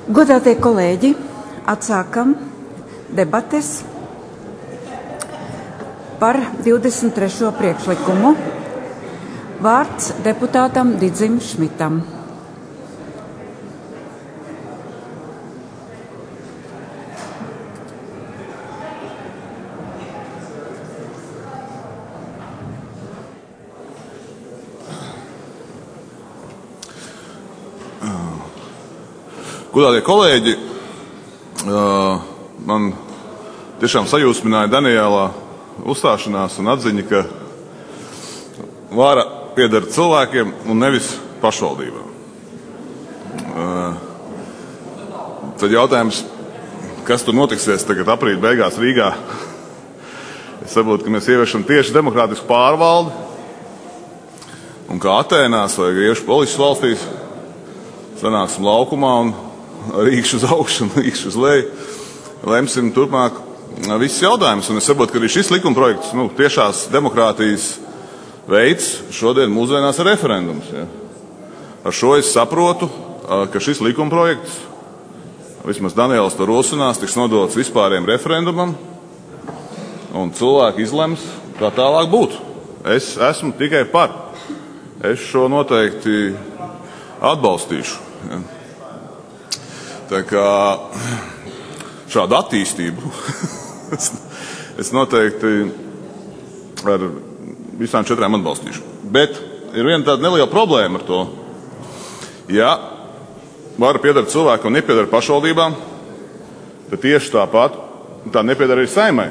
Godātie kolēģi, atsākam debates par 23. priekšlikumu. Vārds deputātam Didzim Šmitam. Godātie kolēģi, man tiešām sajūsmināja Daniela uzstāšanās un atziņa, ka vara pieder cilvēkiem un nevis pašvaldībām. Tad jautājums, kas tur notiksies tagad aprīļa beigās Rīgā? Es saprotu, ka mēs ieviešam tieši demokrātisku pārvaldi, un kā Atēnās vai Grieķu polises valstīs sanāksim laukumā un rīkšu uz augšu un rīkšu uz leju, lemsim turpmāk visus jautājumus. Un es saprotu, ka arī šis likumprojekts, tiešās demokrātijas veids šodien mūsdienās ir referendums. Ja. Ar šo es saprotu, ka šis likumprojekts, vismaz Daniels to rosinās, tiks nodots vispārējiem referendumam, un cilvēki izlems, kā tālāk būtu. Es esmu tikai par. Es šo noteikti atbalstīšu. Ja. Tā kā šādu attīstību es noteikti ar visām četrām atbalstīšu. Bet ir viena tāda neliela problēma ar to. Ja vara pieder cilvēku un nepieder pašvaldībām, tad tieši tāpat tā nepieder arī Saeimai.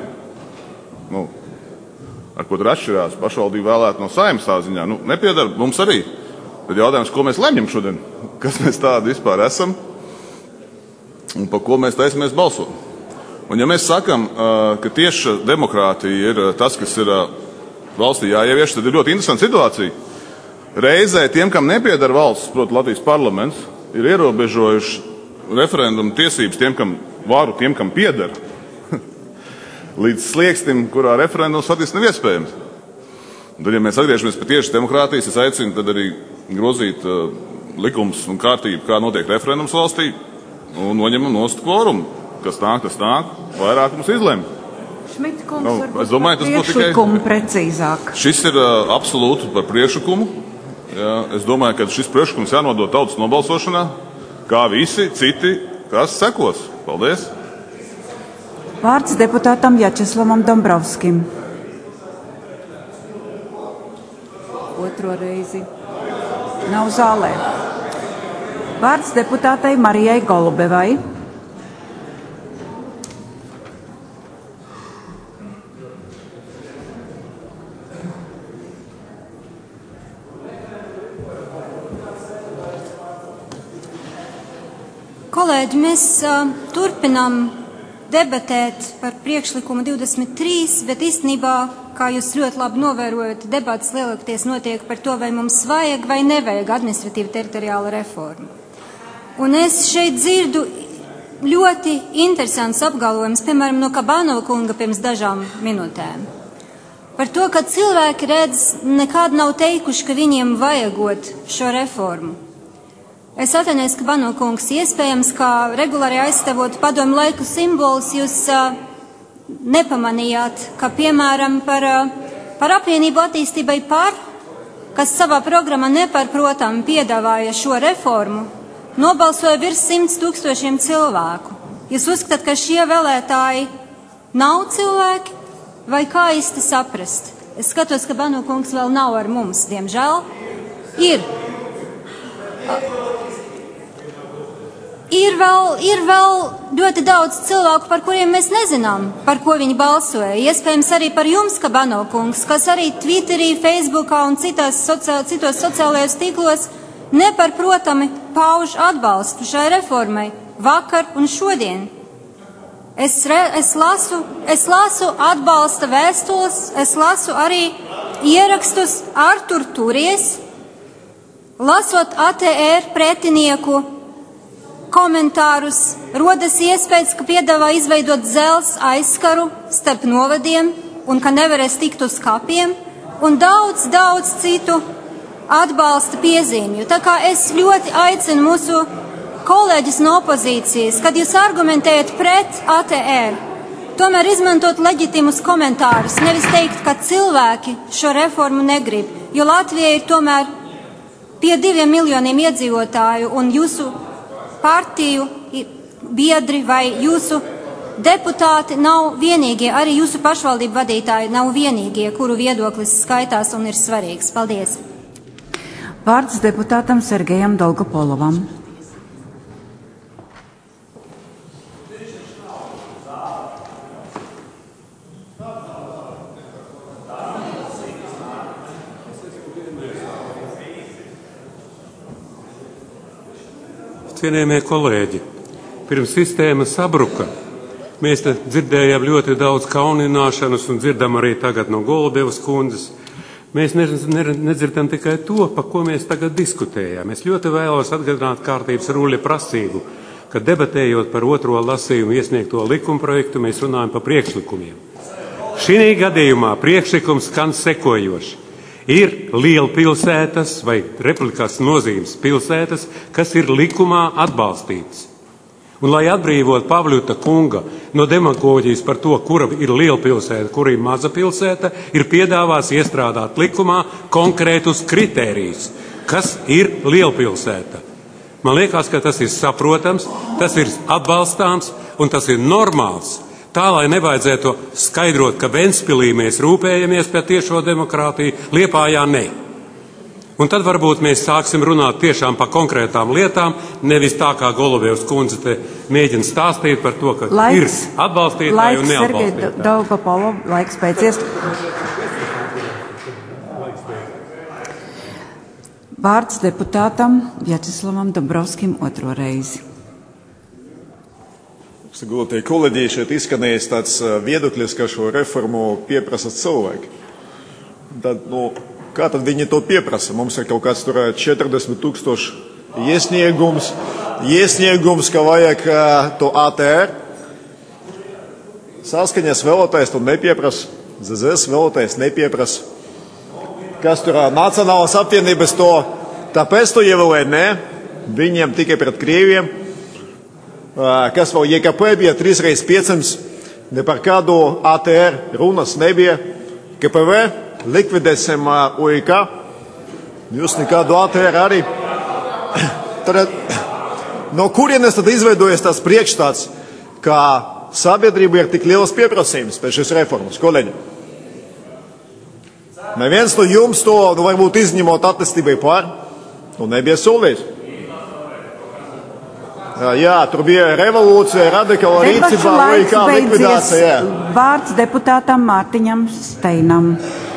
Ar ko tur atšķirās pašvaldība vēlēt no Saeimas tā ziņā? Nepieder mums arī. Tad jautājums, ko mēs lemjam šodien? Kas mēs tādi vispār esam? Un par ko mēs taisamies balsot. Un ja mēs sakam, ka tieši demokrātija ir tas, kas ir valstī jāievieš, tad ir ļoti interesanta situācija. Reizē tiem, kam nepieder valsts, proti Latvijas parlaments, ir ierobežojuši referendumu tiesības tiem, kam varu, tiem, kam pieder, līdz sliekstim, kurā referendums faktiski nav iespējams. Un tad, ja mēs atgriežamies pie tieši demokrātijas, es aicinu tad arī grozīt likums un kārtību, kā notiek referendums valstī, un noņemam nost kvorumu. Kas nāk, vairākums izlemj. Šmita kungs, es domāju, tas būtu priekšlikumu precīzāk. Šis ir absolūti par priekšlikumu. Jā, es domāju, ka šis priekšlikums jānodod tautas nobalsošanā, kā visi citi, kas sekos. Paldies. Vārds deputātam Jačeslavam Dombrovskim. Otro reizi. Nav zālē. Vārds deputātei Marijai Golubevai. Kolēģi, mēs turpinām debatēt par priekšlikumu 23, bet īstenībā, kā jūs ļoti labi novērojat, debatas lielākoties notiek par to, vai mums vajag vai nevajag administratīva teritoriāla reforma. Un es šeit dzirdu ļoti interesants apgalvojums, piemēram, no Kabanova kunga pirms dažām minūtēm. Par to, ka cilvēki redz, nekād nav teikuši, ka viņiem vajagot šo reformu. Es atvainojos, Kabanova kungs, iespējams, kā regulāri aizstāvot padomu laiku simbolus, jūs nepamanījāt, ka, piemēram, par apvienību attīstībai kas savā programmā nepārprotami piedāvāja šo reformu, nobalsoja virs 100 000 cilvēku. Jūs uzskatāt, ka šie vēlētāji nav cilvēki, vai kā īsti saprast? Es skatos, ka Banu kungs vēl nav ar mums, diemžēl. Ir vēl ļoti daudz cilvēku, par kuriem mēs nezinām, par ko viņi balsoja. Iespējams arī par jums, Kabano kungs, kas arī Twitterī, Facebookā un citos sociālajos tīklos nepārprotami pauž atbalstu šai reformai vakar un šodien. Es lasu atbalsta vēstules, es lasu arī ierakstus Artur Turies, lasot ATR pretinieku komentārus, rodas iespējas, ka piedāvā izveidot dzelzs aizskaru starp novadiem un ka nevarēs tikt uz kapiem, un daudz citu atbalsta piezīmju. Tā kā es ļoti aicinu mūsu kolēģis no opozīcijas, kad jūs argumentējat pret ATR, tomēr izmantot leģitīmus komentārus, nevis teikt, ka cilvēki šo reformu negrib, jo Latvija ir tomēr pie 2 miljoniem iedzīvotāju un jūsu partiju biedri vai jūsu deputāti nav vienīgie, arī jūsu pašvaldību vadītāji nav vienīgie, kuru viedoklis skaitās un ir svarīgs. Paldies! Vārds deputātam Sergejam Dolgopolovam. Cienījamie kolēģi, pirms sistēma sabruka, mēs dzirdējām ļoti daudz kaunināšanas un dzirdam arī tagad no Golubevas kundzes. Mēs nedzirdam tikai to, par ko mēs tagad diskutējām. Es ļoti vēlos atgādināt kārtības ruļa prasību, ka debatējot par otro lasījumu iesniegto likumprojektu, mēs runājam par priekšlikumiem. Šī gadījumā priekšlikums skan sekojoši. Ir lielpilsētas vai republikas nozīmes pilsētas, kas ir likumā atbalstītas. Un, lai atbrīvot Pavļuta kunga no demagoģijas par to, kura ir lielpilsēta, kura ir maza pilsēta, ir piedāvās iestrādāt likumā konkrētus kritērijus, kas ir lielpilsēta. Man liekas, ka tas ir saprotams, tas ir atbalstāms un tas ir normāls. Tā, lai nevajadzētu skaidrot, ka Ventspilī mēs rūpējamies par tiešo demokrātiju, Liepājā ne. Un tad varbūt mēs sāksim runāt tiešām par konkrētām lietām, nevis tā, kā Golubevas kundze te mēģina stāstīt par to, ka ir atbalstītāji un neatbalstītāji. Dolgopolo, laiks beidzies. Vārds deputātam Vjačeslavam Dombrovskim otro reizi. Godātie kolēģi, šeit izskanējis tāds viedoklis, ka šo reformu pieprasa cilvēki. Tad, kā tad viņi to pieprasa? Mums ir kaut kāds tur 40,000 iesniegums, ka vajag to ATR. Saskaņas vēlotājs to nepieprasa, ZZS vēlotājs nepieprasa. Kas tur Nacionālās apvienības to tāpēc to ievēlē? Nē, viņiem tikai pret Krieviem. Kas vēl JKP bija 3x500, ne par kādu ATR runas nebija. KPV, likvidēsim UIK, jūs nekādu ATR arī. Tad, no kurienes tad izveidojas tas priekšstats, ka sabiedrība ir tik liels pieprasījums pēc šīs reformas, kolēģi? Neviens no jums to, varbūt izņemot attīstībai pār, nebija solījis. Jā, tur bija revolūcija, radikāla rīcība, UIK likvidācija. Vārds deputātam Mārtiņam Steinam.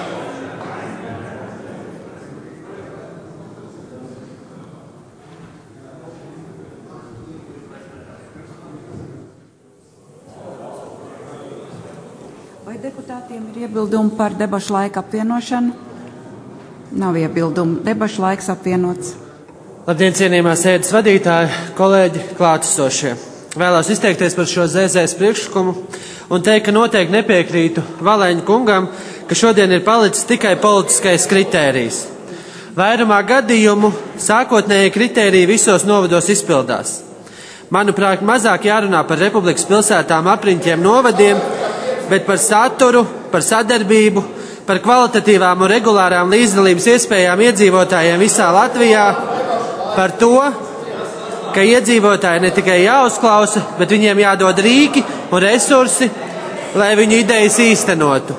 Vai deputātiem ir iebildumi par debašu laika apvienošanu? Nav iebildumu. Debašu laiks apvienots. Labdien, cienījamā sēdes vadītāji, kolēģi, klātesošie. Vēlos izteikties par šo ZZS priekšlikumu un teikt, ka noteikti nepiekrītu Valēņa kungam, ka šodien ir palicis tikai politiskais kritērijs. Vairumā gadījumu sākotnēji kritēriji visos novados izpildās. Manuprāt, mazāk jārunā par republikas pilsētām, apriņķiem, novadiem, bet par saturu, par sadarbību, par kvalitatīvām un regulārām līdzdalības iespējām iedzīvotājiem visā Latvijā, par to, ka iedzīvotāji ne tikai jāuzklausa, bet viņiem jādod rīki un resursi, lai viņu idejas īstenotu.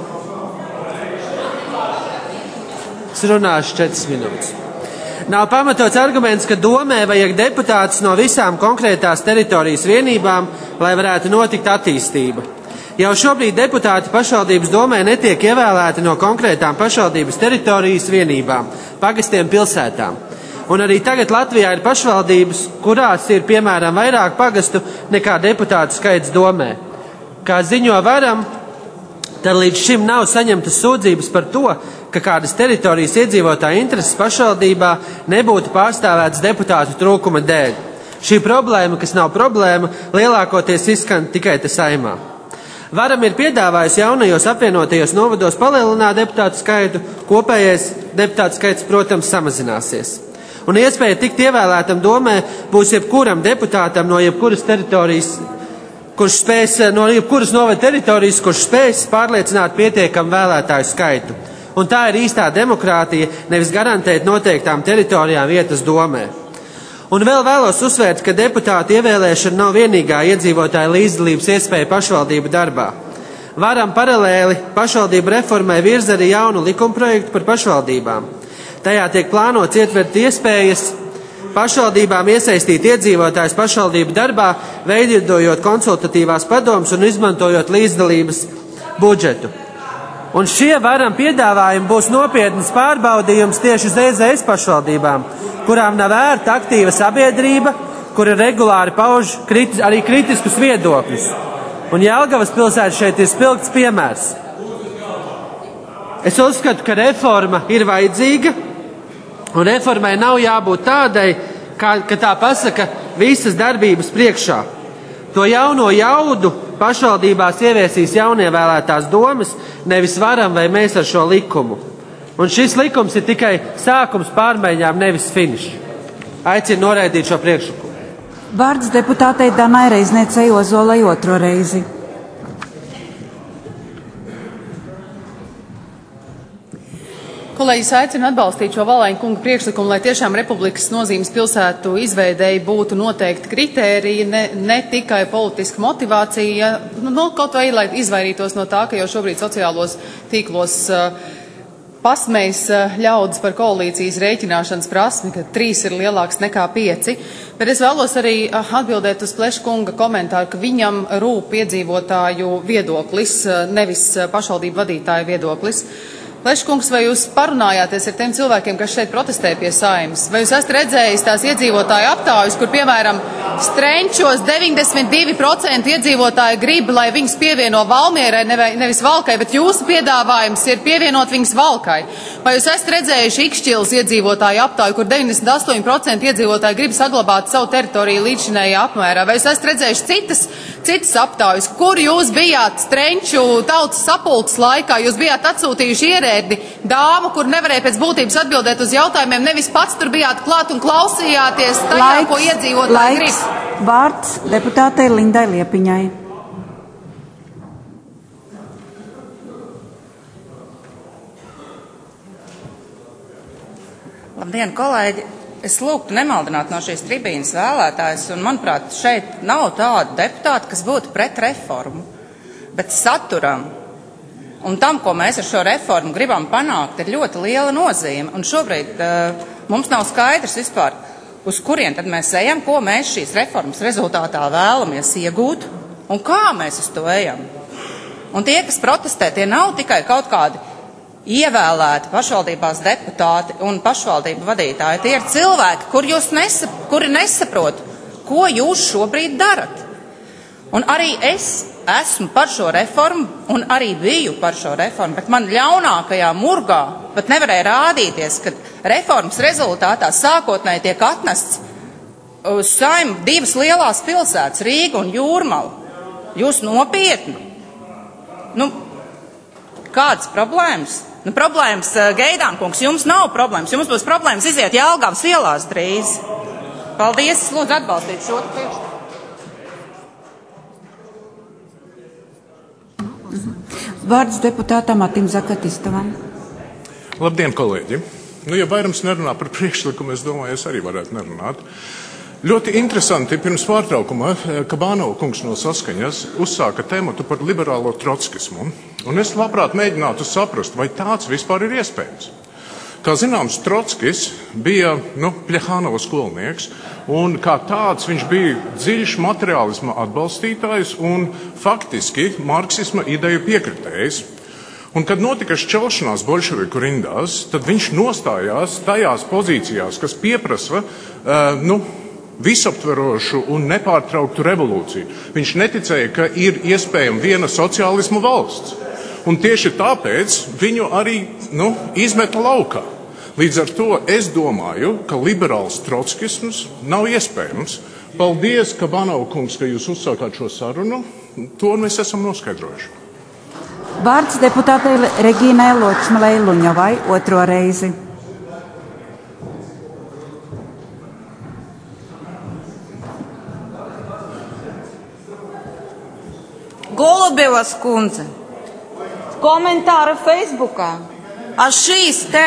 Es runāšu 4 minūtes. Nav pamatots arguments, ka domē vajag deputātus no visām konkrētās teritorijas vienībām, lai varētu notikt attīstība. Jau šobrīd deputāti pašvaldības domē netiek ievēlēti no konkrētām pašvaldības teritorijas vienībām, pagastiem, pilsētām. Un arī tagad Latvijā ir pašvaldības, kurās ir, piemēram, vairāk pagastu nekā deputātu skaits domē. Kā ziņo Varam, tad līdz šim nav saņemtas sūdzības par to, ka kādas teritorijas iedzīvotāju intereses pašvaldībā nebūtu pārstāvētas deputātu trūkuma dēļ. Šī problēma, kas nav problēma, lielākoties izskan tikai te Saeimā. Varam ir piedāvājis jaunajos apvienotajos novados palielināt deputātu skaitu, kopējais deputātu skaits, protams, samazināsies. un iespēja tikt ievēlētam domē būs jebkuram deputātam no jebkuras teritorijas, no jebkuras novada teritorijas, kurš spēs pārliecināt pietiekam vēlētāju skaitu. Un tā ir īstā demokrātija, nevis garantēt noteiktām teritorijām vietas domē. Un vēl vēlos uzsvērt, ka deputātu ievēlēšana nav vienīgā iedzīvotāja līdzdalības iespēja pašvaldību darbā. Varam paralēli pašvaldību reformai virza arī jaunu likumprojektu par pašvaldībām. Tajā tiek plānots ietvert iespējas pašvaldībām iesaistīt iedzīvotājus pašvaldību darbā, veidojot konsultatīvās padomas un izmantojot līdzdalības budžetu. Un šie varam piedāvājumi būs nopietnas pārbaudījums tieši ZZS pašvaldībām, kurām nav vērta aktīva sabiedrība, kura regulāri pauž arī kritiskus viedokļus. Un Jelgavas pilsēta šeit ir spilgts piemērs. Es uzskatu, ka reforma ir vajadzīga, un reformai nav jābūt tādai, ka tā pasaka visas darbības priekšā. To jauno jaudu pašvaldībās ieviesīs jaunievēlētās domas, nevis varam vai mēs ar šo likumu. Un šis likums ir tikai sākums pārmaiņām, nevis finišs. Aicinu noraidīt šo priekšlikumu. Vārds deputātei Danai Reizniecei Ozolai otro reizi. Kolēģis aicina atbalstīt šo Valēņa kunga priekšlikumu, lai tiešām Republikas nozīmes pilsētu izveidēji būtu noteikti kritēriji, ne tikai politiska motivācija, kaut vai, lai izvairītos no tā, ka jau šobrīd sociālos tīklos pasmējas ļaudis par koalīcijas rēķināšanas prasmi, ka 3 ir lielāks nekā 5. Bet es vēlos arī atbildēt uz Pleša kunga komentāru, ka viņam rūp iedzīvotāju viedoklis, nevis pašvaldību vadītāju viedoklis. Pleša kungs, vai jūs parunājāties ar tiem cilvēkiem, kas šeit protestē pie Saeimas? Vai jūs esat redzējis tās iedzīvotāju aptājas, kur, piemēram, Strenčos 92% iedzīvotāji grib, lai viņus pievieno Valmierai, nevis Valkai, bet jūsu piedāvājums ir pievienot viņus Valkai? Vai jūs esat redzējuši Ikšķilas iedzīvotāju aptāju, kur 98% iedzīvotāji grib saglabāt savu teritoriju līdzinējā apmērā? Vai jūs esat redzējuši citas aptājas, kur jūs bijāt Strenču tautas sapulces laikā, jūs bijāt atsūtījuši ierēdni dāmu, kur nevarēja pēc būtības atbildēt uz jautājumiem, nevis pats tur bijāt klāt un klausījāties tajā, ko iedzīvotāji grib? Vārds deputātei Lindai Liepiņai. Labdien, kolēģi! Es lūgtu nemaldināt no šīs tribīnas vēlētājus, un, manuprāt, šeit nav tādu deputātu, kas būtu pret reformu, bet saturam un tam, ko mēs ar šo reformu gribam panākt, ir ļoti liela nozīme. Un šobrīd mums nav skaidrs vispār, uz kurien tad mēs ejam, ko mēs šīs reformas rezultātā vēlamies iegūt un kā mēs uz to ejam. Un tie, kas protestē, tie nav tikai kaut kādi ievēlēti pašvaldībās deputāti un pašvaldību vadītāji. Tie ir cilvēki, kuri nesaprot, ko jūs šobrīd darat. Un arī es esmu par šo reformu un arī biju par šo reformu, bet man ļaunākajā murgā pat nevarēja rādīties, ka reformas rezultātā sākotnēji tiek atnests uz Saimu 2 lielās pilsētas, Rīga un Jūrmala. Jūs nopietni? Kādas problēmas? Problēmas, Geidānkungs, jums nav problēmas. Jums būs problēmas iziet Jelgavas ielās drīz. Paldies, es lūdzu atbalstīt šo priekšlikumu. Vārds deputātam Atim Zakatistavam. Labdien, kolēģi! Ja vairums nerunā par priekšlikumu, es domāju, es arī varētu nerunāt. Ļoti interesanti pirms pārtraukuma, ka Bānova kungs no Saskaņas uzsāka tematu par liberālo trotskismu, un es labprāt mēģinātu saprast, vai tāds vispār ir iespējams. Kā zināms, Trotskis bija Pļehānova skolnieks, un kā tāds viņš bija dziļš materiālisma atbalstītājs un faktiski marksisma ideju piekritējs. Un kad notika šķelšanās bolševiku rindās, tad viņš nostājās tajās pozīcijās, kas pieprasa visaptverošu un nepārtrauktu revolūciju. Viņš neticēja, ka ir iespējama viena sociālisma valsts. Un tieši tāpēc viņu arī izmeta laukā. Līdz ar to es domāju, ka liberāls trotskisms nav iespējams. Paldies, ka Bānova kungs, ka jūs uzsākāt šo sarunu. To mēs esam noskaidrojuši. Vārds deputātei Regīnai Ločmelei Luņavai otro reizi. Golubevas kundze, komentāra Facebookā ar šīs te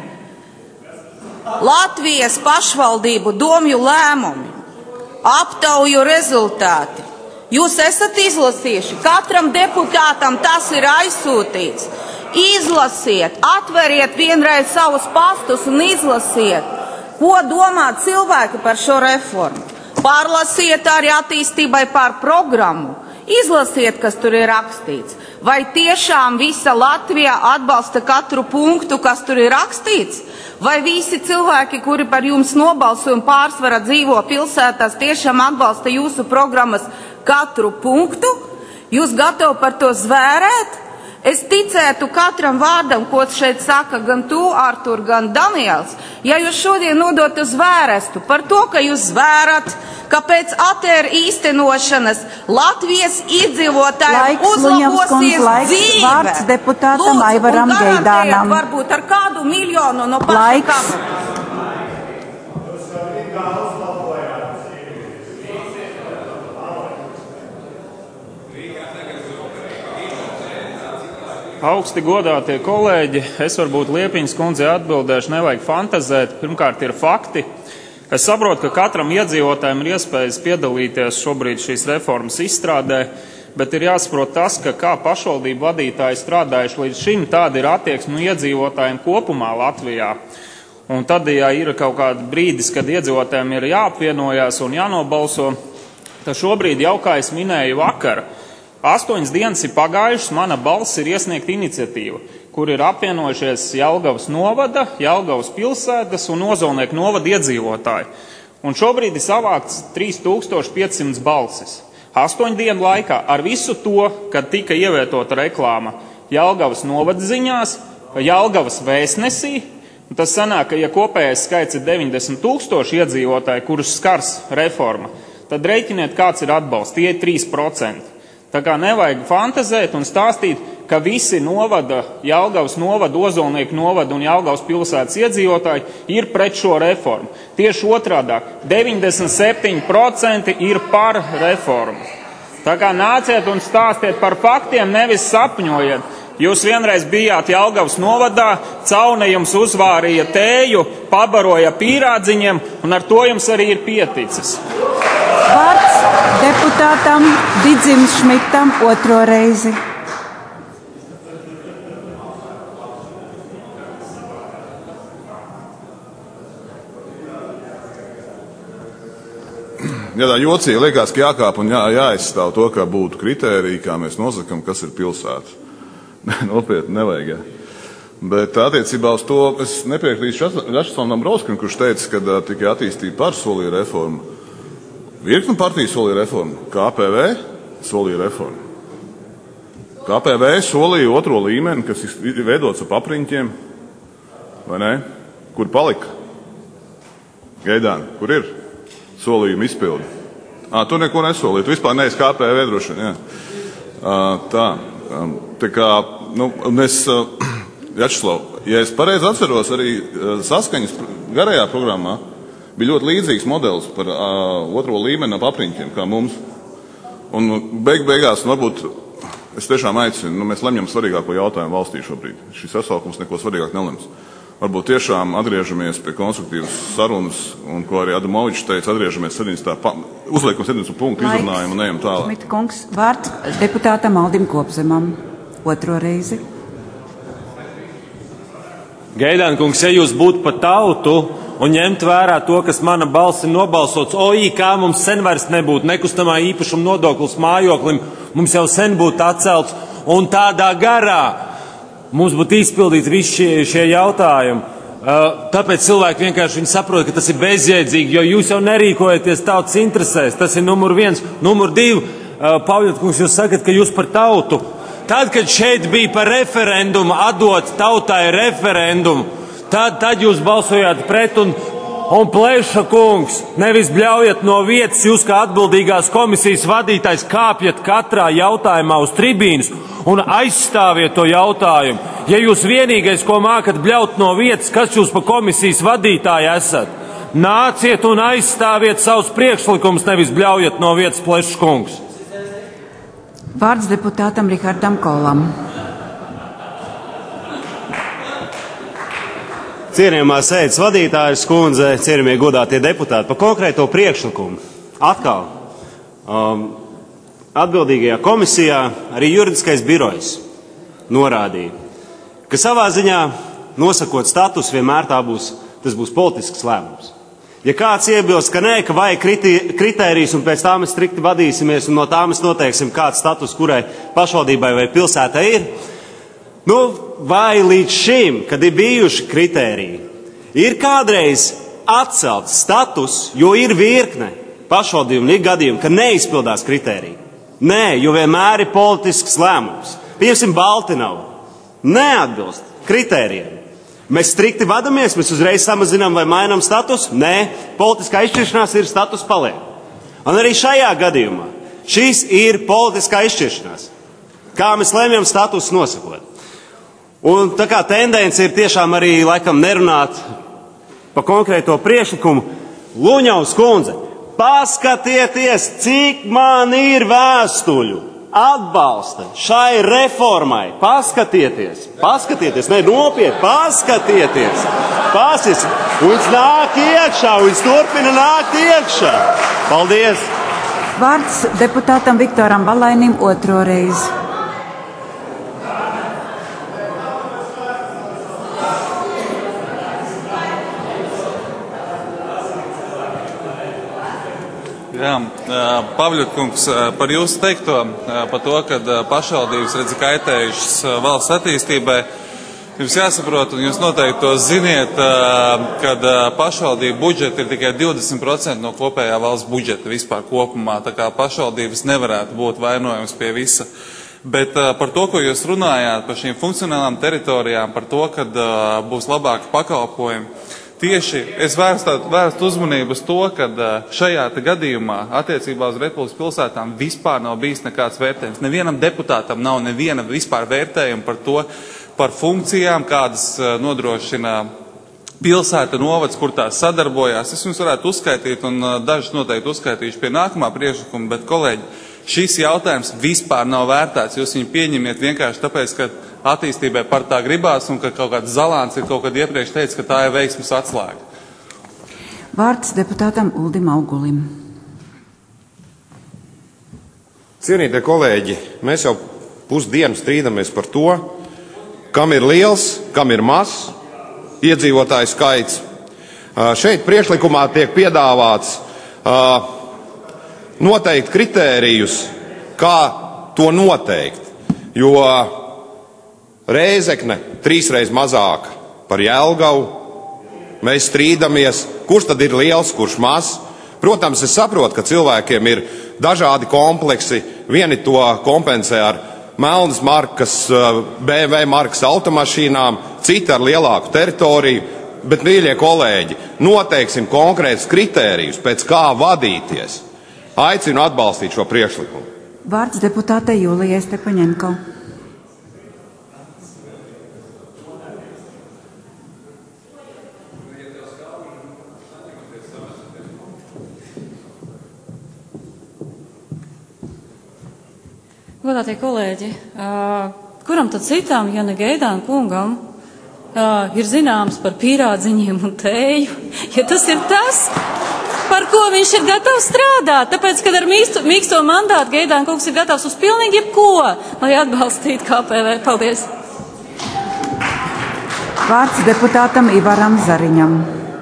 Latvijas pašvaldību domju lēmumi, aptauju rezultāti. Jūs esat izlasījuši, katram deputātam tas ir aizsūtīts. Izlasiet, atveriet vienreiz savus pastus un izlasiet, ko domā cilvēki par šo reformu. Pārlasiet arī attīstībai par programmu. Izlasiet, kas tur ir rakstīts. Vai tiešām visa Latvija atbalsta katru punktu, kas tur ir rakstīts? Vai visi cilvēki, kuri par jums nobalsoja un pārsvarā dzīvo pilsētās, tiešām atbalsta jūsu programmas katru punktu? Jūs gatavi par to zvērēt? Es ticētu katram vārdam, ko šeit saka gan tu, Artur, gan Daniels. Ja jūs šodien nodotu zvērestu par to, ka jūs zvērat, ka pēc ATR īstenošanas Latvijas iedzīvotājiem uzlabosies dzīve. Vārds deputātam Aivaram Geidānam. Varbūt ar kādu miljonu no paša kamata. Augsti godātie kolēģi, es varbūt Liepiņas kundzei atbildēšu, nevajag fantazēt. Pirmkārt ir fakti. Es saprotu, ka katram iedzīvotājiem ir iespējas piedalīties šobrīd šīs reformas izstrādē, bet ir jāsaprot tas, ka kā pašvaldību vadītāji strādājuši līdz šim, tāda ir attieksme no iedzīvotājiem kopumā Latvijā. Un tad, ja ir kaut kāda brīdis, kad iedzīvotājiem ir jāapvienojās un jānobalso, tad šobrīd jau, kā es minēju vakar, 8 dienas ir pagājušas, mana balss ir iesniegta iniciatīva, kur ir apvienojušies Jelgavas novada, Jelgavas pilsētas un Ozolnieku novada iedzīvotāji. Un šobrīd ir savākts 3500 balsis. 8 dienu laikā ar visu to, kad tika ievietota reklāma Jelgavas novada ziņās, Jelgavas vēstnesī, tas sanāk, ka ja kopējais skaits ir 90 000 iedzīvotāji, kurus skars reforma, tad reiķiniet, kāds ir atbalsts, tie ir 3%. Tā kā nevajag fantazēt un stāstīt, ka visi novada, Jelgavas novada, Ozolnieku novada un Jelgavas pilsētas iedzīvotāji ir pret šo reformu. Tieši otrādāk, 97% ir par reformu. Tā kā nāciet un stāstiet par faktiem, nevis sapņojiet. Jūs vienreiz bijāt Jelgavas novadā, Caune jums uzvārīja tēju, pabaroja pīrādziņiem, un ar to jums arī ir pieticis. Vārds deputātam Didzim Šmitam otro reizi. Ja tā jocīgi liekas, ka jākāp un jāizstāv to, kā būtu kritērija, kā mēs nosakam, kas ir pilsēta. Nopietni nevajag. Ja. Bet attiecībā uz to es nepiekrītu Rašslavnam Brauskam, kurš teica, ka tikai attīstība par solīja reformu. Virkni partija solīja reformu. KPV solīja reformu. KPV solīja otro līmeni, kas ir veidots ap apriņķiem. Vai ne? Kur palika? Geidāni, kur ir solījuma izpildi? Tu neko nesolīji. Tu vispār neesi KPV droši vien. Tā. Tā kā, mēs, Jačslav, ja es pareizi atceros, arī saskaņas garajā programmā bija ļoti līdzīgs modelis par otro līmeni ap apriņķiem, kā mums. Un beigās, varbūt, es tiešām aicinu, mēs lemjam svarīgāko jautājumu valstī šobrīd. Šis sasaukums neko svarīgāk nelems. Varbūt tiešām atgriežamies pie konstruktīvas sarunas, un ko arī Adamovičs teica, atgriežamies 70. uzliekam 70 punktu izrunājumu un ejam tālāk. Šmita kungs, vārds deputātam Aldim Kopzemam otro reizi. Geidāni kungs, ja jūs būtu pa tautu un ņemt vērā to, kas mana balss ir nobalsots, kā mums sen vairs nebūtu nekustamā īpašuma nodoklis mājoklim, mums jau sen būtu atcelts, un tādā garā mums būtu izpildīti visi šie jautājumi. Tāpēc cilvēki vienkārši saprot, ka tas ir bezjēdzīgi, jo jūs jau nerīkojaties tautas interesēs. Tas ir numur 1. Numur 2, Pauļot kungs, jūs sakat, ka jūs par tautu. Tad, kad šeit bija par referendumu, atdot tautai referendumu, tad jūs balsojāt pret un Pleša kungs, nevis bļaujat no vietas, jūs kā atbildīgās komisijas vadītājs kāpjat katrā jautājumā uz tribīnas un aizstāviet to jautājumu. Ja jūs vienīgais, ko mākat bļaut no vietas, kas jūs pa komisijas vadītāju esat, nāciet un aizstāviet savus priekšlikumus, nevis bļaujat no vietas, Pleša kungs. Vārds deputātam Rihardam Kolam. Cienījamā sēdes vadītājas kundze, cienījamie godātie deputāti, par konkrēto priekšlikumu. Atkal, atbildīgajā komisijā arī juridiskais birojs norādīja, ka savā ziņā nosakot status vienmēr tas būs politisks lēmums. Ja kāds iebilst, ka nē, ka vajag kritērijas un pēc tā mēs strikti vadīsimies un no tā mēs noteiksim, kāds status kurai pašvaldībai vai pilsētai ir, vai līdz šim, kad ir bijuši kritēriji, ir kādreiz atcelts status, jo ir virkne pašvaldību un gadījumu, ka neizpildās kritēriji. Nē, jo vienmēr ir politisks lēmums. Piemēram, Baltinavu neatbilst kritērijiem. Mēs strikti vadamies, mēs uzreiz samazinām vai mainām status? Nē, politiskā izšķiršanās ir status paliek. Un arī šajā gadījumā šīs ir politiskā izšķiršanās. Kā mēs lēmjam status nosakot. Un tā kā tendence ir tiešām arī laikam nerunāt par konkrēto priekšlikumu, Luņaus kundze, paskatieties, cik man ir vēstuļu atbalsta šai reformai. Paskatieties, ne nopietni, paskatieties. Viņš nāk iekšā, viņš turpina nākt iekšā. Paldies! Vārds deputātam Viktoram Valainim otro reizi. Jā, Pavļutkungs, par jūsu teikto, par to, ka pašvaldības redz kaitējušas valsts attīstībai, jums jāsaprot, un jūs noteikti to ziniet, kad pašvaldību budžeti ir tikai 20% no kopējā valsts budžeta vispār kopumā, tā kā pašvaldības nevarētu būt vainojums pie visa. Bet par to, ko jūs runājāt, par šīm funkcionālām teritorijām, par to, kad būs labāki pakalpojumi, tieši es vērstu uzmanību uz to, ka šajā gadījumā attiecībā uz Republikas pilsētām vispār nav bijis nekāds vērtējums. Nevienam deputātam nav neviena vispār vērtējuma par to, par funkcijām, kādas nodrošina pilsēta novads, kur tās sadarbojās. Es jums varētu uzskaitīt, un dažus noteikti uzskaitīšu pie nākamā priekšlikuma, bet, kolēģi, šis jautājums vispār nav vērtēts. Jūs viņu pieņemiet vienkārši tāpēc, ka attīstībai par tā gribās un ka kaut kāds Zalāns ir kaut kad iepriekš teicis, ka tā ir veiksmes atslēga. Vārds deputātam Uldim Augulim. Cienītie kolēģi, mēs jau pusdienu strīdamies par to, kam ir liels, kam ir mazs iedzīvotāju skaits. Šeit priekšlikumā tiek piedāvāts noteikt kritērijus, kā to noteikt, jo Rēzekne 3 reizes mazāk par Jelgavu. Mēs strīdamies, kurš tad ir liels, kurš mazs. Protams, es saprotu, ka cilvēkiem ir dažādi kompleksi. Vieni to kompensē ar melnas markas, BMW markas automašīnām, citi ar lielāku teritoriju. Bet, mīļie kolēģi, noteiksim konkrētus kritērijus, pēc kā vadīties. Aicinu atbalstīt šo priekšlikumu. Vārds deputātei Jūlijai Stepaņenko. Godātie kolēģi, kuram tad citam, ja ne Gaidāna kungam, ir zināms par pīrādziņiem un tēju, ja tas ir tas, par ko viņš ir gatavs strādāt, tāpēc, kad ar mīksto mandātu Gaidāna kungs ir gatavs uz pilnīgi jebko, lai atbalstītu KPV. Paldies! Vārds deputātam Ivaram Zariņam.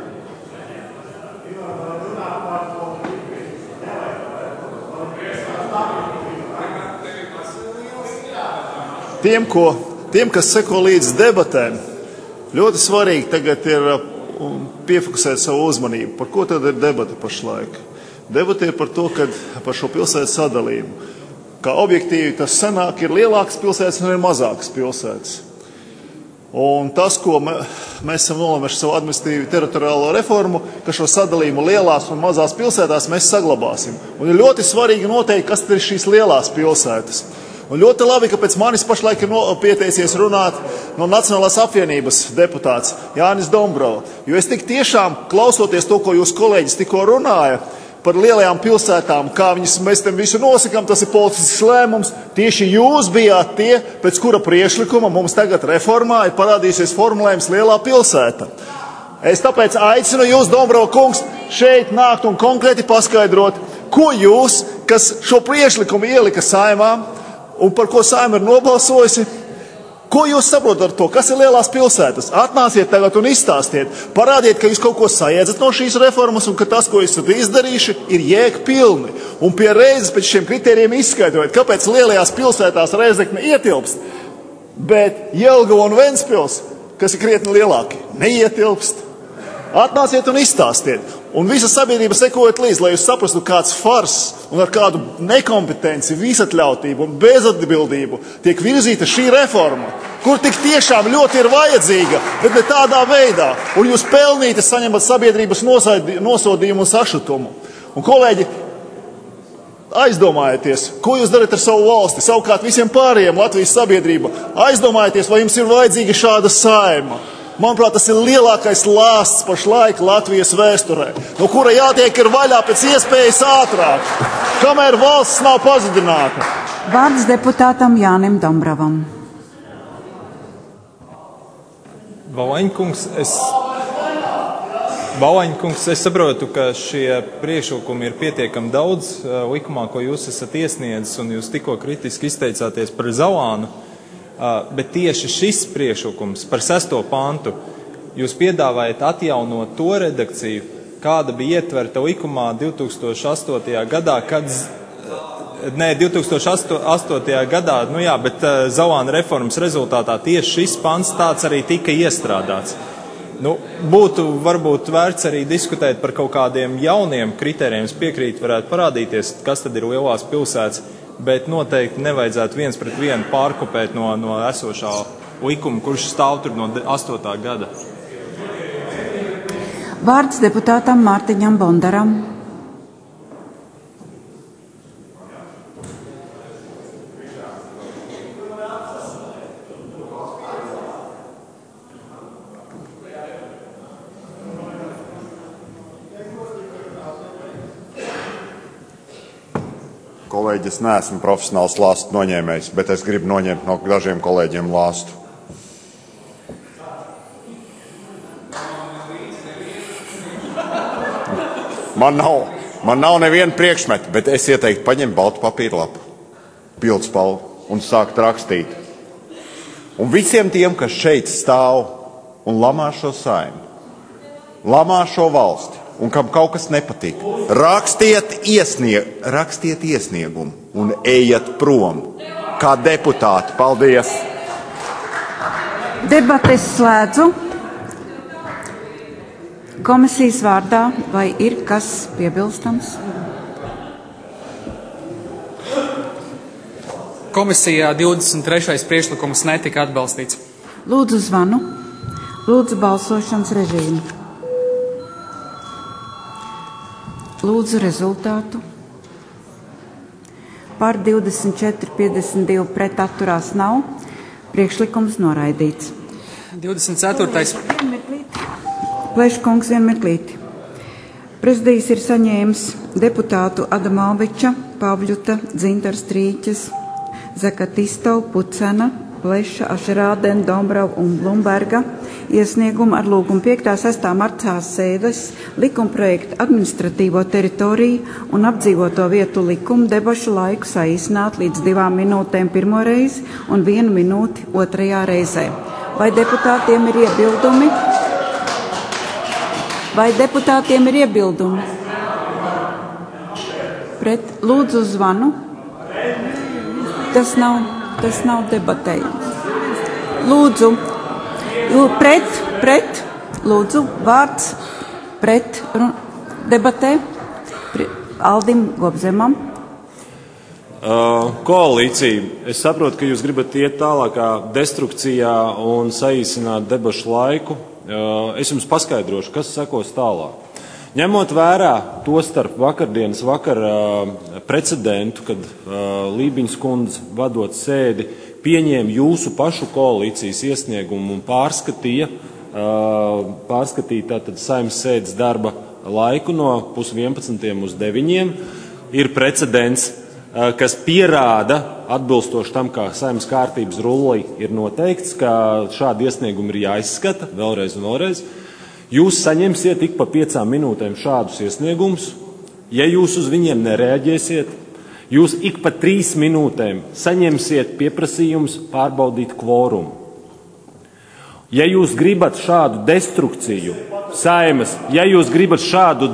Tiem, kas seko līdz debatēm, ļoti svarīgi tagad ir piefokusēt savu uzmanību. Par ko tad ir debata pašlaik? Debata ir par to, par šo pilsētas sadalījumu. Kā objektīvi tas sanāk, ir lielākas pilsētas un ir mazākas pilsētas. Un tas, ko mēs esam nolēmuši savu administratīvu teritoriālo reformu, ka šo sadalījumu lielās un mazās pilsētās mēs saglabāsim. Un ir ļoti svarīgi noteikt, kas ir šīs lielās pilsētas. Un ļoti labi, ka pēc manis pašlaik ir pieteicies runāt no Nacionālās apvienības deputāts Jānis Dombrova. Jo es tik tiešām, klausoties to, ko jūs kolēģis tikko runāja, par lielajām pilsētām, kā mēs tam visu nosakām, tas ir politisks lēmums. Tieši jūs bijāt tie, pēc kura priekšlikuma mums tagad reformā ir parādījusies formulējums lielā pilsēta. Es tāpēc aicinu jūs, Dombrava kungs, šeit nākt un konkrēti paskaidrot, ko jūs, kas šo priekšlikumu ielika Saeimā un par ko Saeima ir nobalsojusi, ko jūs saprotat ar to? Kas ir lielās pilsētas? Atnāciet tagad un izstāstiet. Parādiet, ka jūs kaut ko sajēdzat no šīs reformas un ka tas, ko jūs esat izdarījuši, ir jēgpilni. Un pie reizes pēc šiem kritērijiem izskaidrojiet, kāpēc lielajās pilsētās Rēzekne ietilpst, bet Jelgava un Ventspils, kas ir krietni lielāki, neietilpst. Atnāciet un izstāstiet. Un visa sabiedrība sekojot līdzi, lai jūs saprastu, kāds fars un ar kādu nekompetenci, visatļautību un bezatbildību tiek virzīta šī reforma, kur tik tiešām ļoti ir vajadzīga, bet ne tādā veidā. Un jūs pelnīti saņemat sabiedrības nosodījumu un sašutumu. Un, kolēģi, aizdomājieties, ko jūs darat ar savu valsti, savukārt visiem pārējiem Latvijas sabiedrība. Aizdomājieties, vai jums ir vajadzīga šāda Saeima. Manuprāt, tas ir lielākais lāsts pašlaik Latvijas vēsturē, no kura jātiek ir vaļā pēc iespējas ātrāk, kamēr valsts nav pazudināta. Vārds deputātam Jānim Dombravam. Balaņkungs, es saprotu, ka šie priekšlikumi ir pietiekami daudz likumā, ko jūs esat iesniedzis, un jūs tikko kritiski izteicāties par Zalānu. Bet tieši šis priekšlikums par 6. pantu jūs piedāvājat atjaunot to redakciju, kāda bija ietverta likumā 2008. gadā, 2008. gadā, bet Zalāna reformas rezultātā tieši šis pants tāds arī tika iestrādāts. Būtu varbūt vērts arī diskutēt par kaut kādiem jauniem kritērijiem, piekrīt varētu parādīties, kas tad ir lielās pilsētas, bet noteikti nevajadzētu viens pret vienu pārkopēt no esošā likuma, kurš stāv tur no 8. gada. Vārds deputātam Mārtiņam Bondaram. Kolēģi, es neesmu profesionāls lāstu noņēmējs, bet es gribu noņemt no dažiem kolēģiem lāstu. Man nav neviena priekšmeta, bet es ieteiktu paņemt baltu papīra lapu, pildspalvu un sākt rakstīt. Un visiem tiem, kas šeit stāv un lamā šo Saeimu, lamā šo valsti, un kam kaut kas nepatīk, rakstiet iesniegumu un ejiet prom kā deputāti. Paldies! Debates slēdzu. Komisijas vārdā vai ir kas piebilstams? Komisijā 23. priekšlikums netika atbalstīts. Lūdzu zvanu. Lūdzu balsošanas režīmu. Lūdzu rezultātu. Par 24,52 pret atturās nav. Priekšlikums noraidīts. 24. Pleškungs, vienmirklīti. Prezidijs ir saņēmis deputātu Adamoviča, Pavļuta, Dzintara Strīķes, Zakatistova, Pucena, Pleša, Ašerādena, Dombrava un Blumberga iesniegumu ar lūgumu 5. 6. martā sēdes likumprojektu administratīvo teritoriju un apdzīvoto vietu likumu debašu laiku saīsināt līdz 2 minūtēm pirmo reizi un 1 minūti otrajā reizē. Vai deputātiem ir iebildumi? Pret lūdzu zvanu. Tas nav debatējums. Lūdzu, pret, lūdzu, vārds pret debatē Aldim Gobzemam. Koalīcija, es saprotu, ka jūs gribat iet tālākā destrukcijā un saīsināt debašu laiku. Es jums paskaidrošu, kas sekos tālāk. Ņemot vērā to starp vakardienas precedentu, kad Lībiņas kundze vadot sēdi pieņēma jūsu pašu koalīcijas iesniegumu un pārskatīja tātad Saeimas sēdes darba laiku no 10:30 uz 9:00, ir precedents, kas pierāda, atbilstoši tam, kā Saeimas kārtības rullī ir noteikts, ka šādi iesniegumi ir jāizskata vēlreiz un vēlreiz. Jūs saņemsiet ik pa 5 minūtēm šādus iesniegumus. Ja jūs uz viņiem nereaģēsiet, jūs ik pa 3 minūtēm saņemsiet pieprasījumus pārbaudīt kvorumu. Ja jūs gribat šādu destrukciju, Saeimas, ja jūs gribat šādu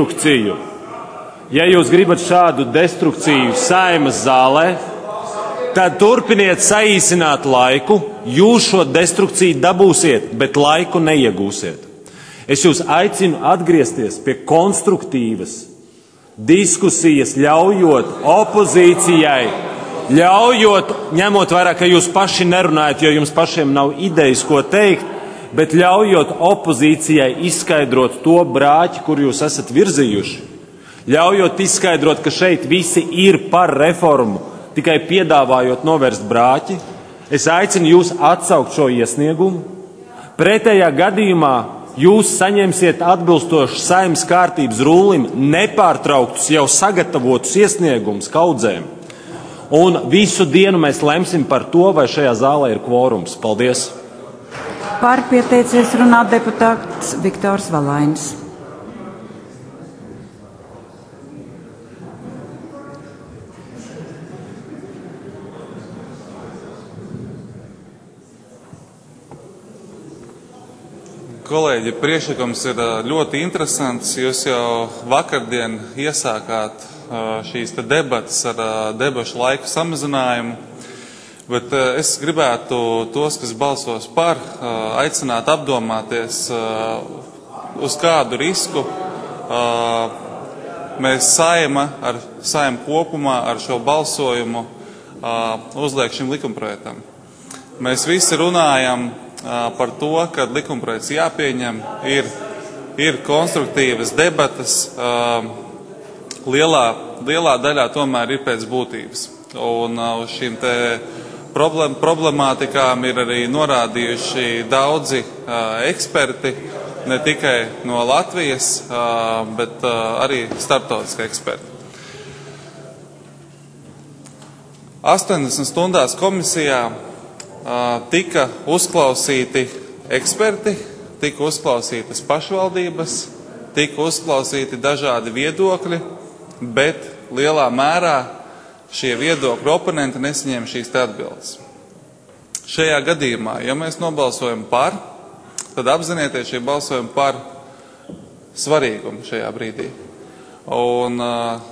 destrukciju Saeimas zālē, tad turpiniet saīsināt laiku, jūs šo destrukciju dabūsiet, bet laiku neiegūsiet. Es jūs aicinu atgriezties pie konstruktīvas diskusijas, ļaujot opozīcijai, ņemot vērā, ka jūs paši nerunājat, jo jums pašiem nav idejas, ko teikt, bet ļaujot opozīcijai izskaidrot to brāķi, kur jūs esat virzījuši. Ļaujot izskaidrot, ka šeit visi ir par reformu, tikai piedāvājot novērst brāķi. Es aicinu jūs atsaukt šo iesniegumu. Pretējā gadījumā jūs saņemsiet atbilstoši Saeimas kārtības rullim nepārtrauktus jau sagatavotus iesniegumus kaudzēm. Un visu dienu mēs lemsim par to, vai šajā zālē ir kvorums. Paldies! Par pieteicies runāt deputāts Viktors Valainis. Kolēģi, priekšlikums ir ļoti interesants. Jūs jau vakardien iesākāt šīs debatas ar debašu laika samazinājumu, bet es gribētu tos, kas balsos par, aicināt apdomāties, uz kādu risku mēs Saeimu kopumā ar šo balsojumu uzliek šim likumprojektam. Mēs visi runājam par to, ka likumprojekts jāpieņem, ir konstruktīvas debatas, lielā daļā tomēr ir pēc būtības. Un uz šīm te problemātikām ir arī norādījuši daudzi eksperti, ne tikai no Latvijas, bet arī starptautiski eksperti. 80 stundās komisijā tika uzklausīti eksperti, tika uzklausītas pašvaldības, tika uzklausīti dažādi viedokļi, bet lielā mērā šie viedokļu oponenti nesaņēma šīs te atbildes. Šajā gadījumā, ja mēs nobalsojam par, tad apzinieties šie balsojumi par svarīgumu šajā brīdī. Un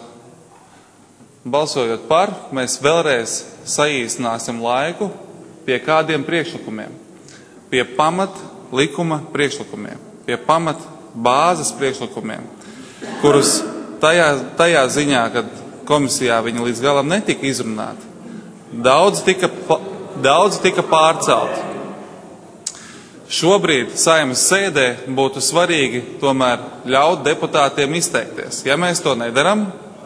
balsojot par, mēs vēlreiz saīsināsim laiku pie kādiem priekšlikumiem, pie pamat likuma priekšlikumiem, pie pamat bāzes priekšlikumiem, kurus tajā ziņā, kad komisijā viņi līdz galam netika izrunāti, daudz tika pārcelti. Šobrīd Saeimas sēdē būtu svarīgi tomēr ļaut deputātiem izteikties. Ja mēs to nedaram,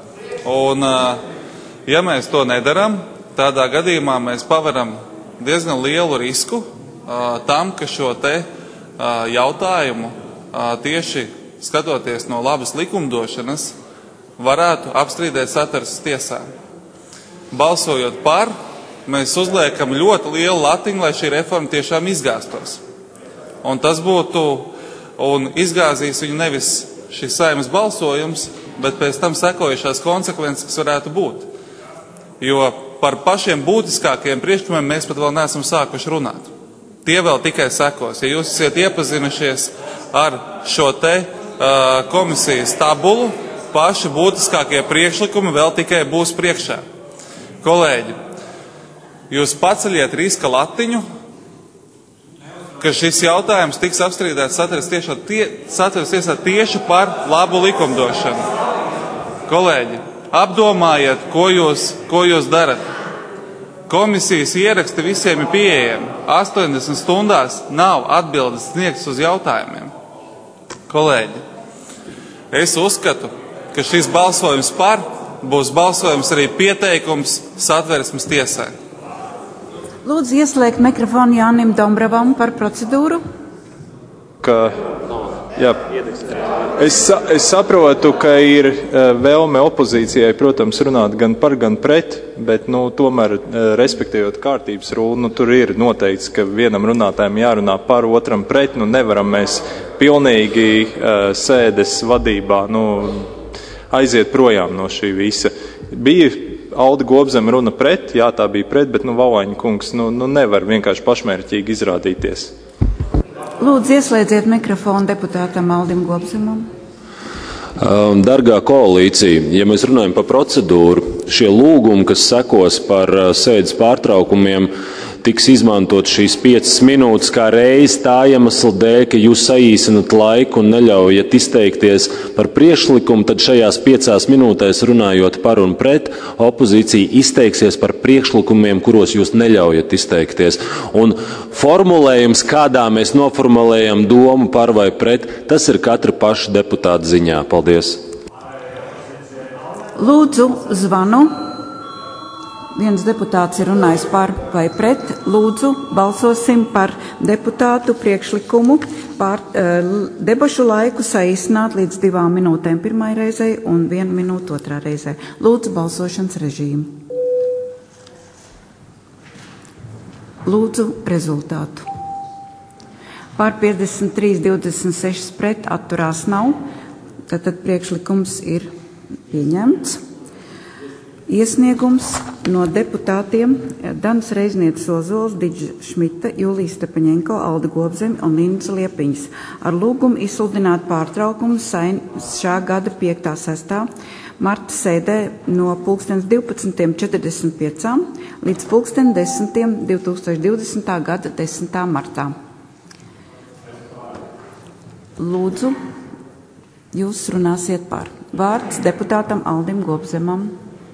tādā gadījumā mēs paveram diezgan lielu risku tam, ka šo te jautājumu tieši skatoties no labas likumdošanas varētu apstrīdēt Satversmes tiesā. Balsojot par, mēs uzliekam ļoti lielu latiņu, lai šī reforma tiešām izgāstos. Un tas būtu, un izgāzīs viņu nevis šis Saeimas balsojums, bet pēc tam sekojušās konsekvences, kas varētu būt. Jo par pašiem būtiskākajiem priekšlikumiem mēs pat vēl neesam sākuši runāt. Tie vēl tikai sekos. Ja jūs esat iepazinušies ar šo te komisijas tabulu, paši būtiskākie priekšlikumi vēl tikai būs priekšā. Kolēģi, jūs paceļiet riska latiņu, ka šis jautājums tiks apstrīdēts Satversmes tiesā tieši par labu likumdošanu. Kolēģi, apdomājiet, ko jūs darat. Komisijas ieraksti visiem ir pieejami. 80 stundās nav atbildes sniegtas uz jautājumiem. Kolēģi, es uzskatu, ka šis balsojums par būs balsojums arī pieteikums Satversmes tiesai. Lūdzu ieslēgt mikrofonu Jānim Dombravam par procedūru. Ka Jā. Es saprotu, ka ir vēlme opozīcijai, protams, runāt gan par, gan pret, bet, tomēr, respektējot kārtības rūlu, tur ir noteikts, ka vienam runātājam jārunā par, otram pret, nevaram mēs pilnīgi sēdes vadībā, aiziet projām no šī visa. Bija Alda Gobzema runa pret, jā, tā bija pret, bet, Valaiņa kungs, nevar vienkārši pašmērķīgi izrādīties. Lūdzu, ieslēdziet mikrofonu deputātam Aldim Gobzemam. Dargā koalīcija, ja mēs runājam par procedūru, šie lūgumi, kas sekos par sēdes pārtraukumiem, tiks izmantot šīs 5 minūtes kā reiz tā iemesla dēļ, ka jūs saīsinat laiku un neļaujat izteikties par priekšlikumu, tad šajās 5 minūtēs runājot par un pret, opozīcija izteiksies par priekšlikumiem, kuros jūs neļaujat izteikties. Un formulējums, kādā mēs noformulējam domu par vai pret, tas ir katra paša deputāta ziņā. Paldies. Lūdzu, zvanu. Viens deputāts ir runājis par vai pret. Lūdzu, balsosim par deputātu priekšlikumu debašu laiku saīsināt līdz 2 minūtēm pirmai reizei un 1 minūte otrā reizē. Lūdzu, balsošanas režīmu. Lūdzu, rezultātu. Par 53, 26 pret, atturās nav. Tātad priekšlikums ir pieņemts. Iesniegums no deputātiem Danas Reiznietes Ozols, Diģa Šmita, Julija Stepaņenko, Alda Gobzeme un Lindas Liepiņas ar lūgumu izsludināt pārtraukumu šā gada 5. 6. marta sēdē no 12:45 līdz 10:00 2020. gada 10. martā. Lūdzu, jūs runāsiet par. Vārds deputātam Aldim Gobzemam.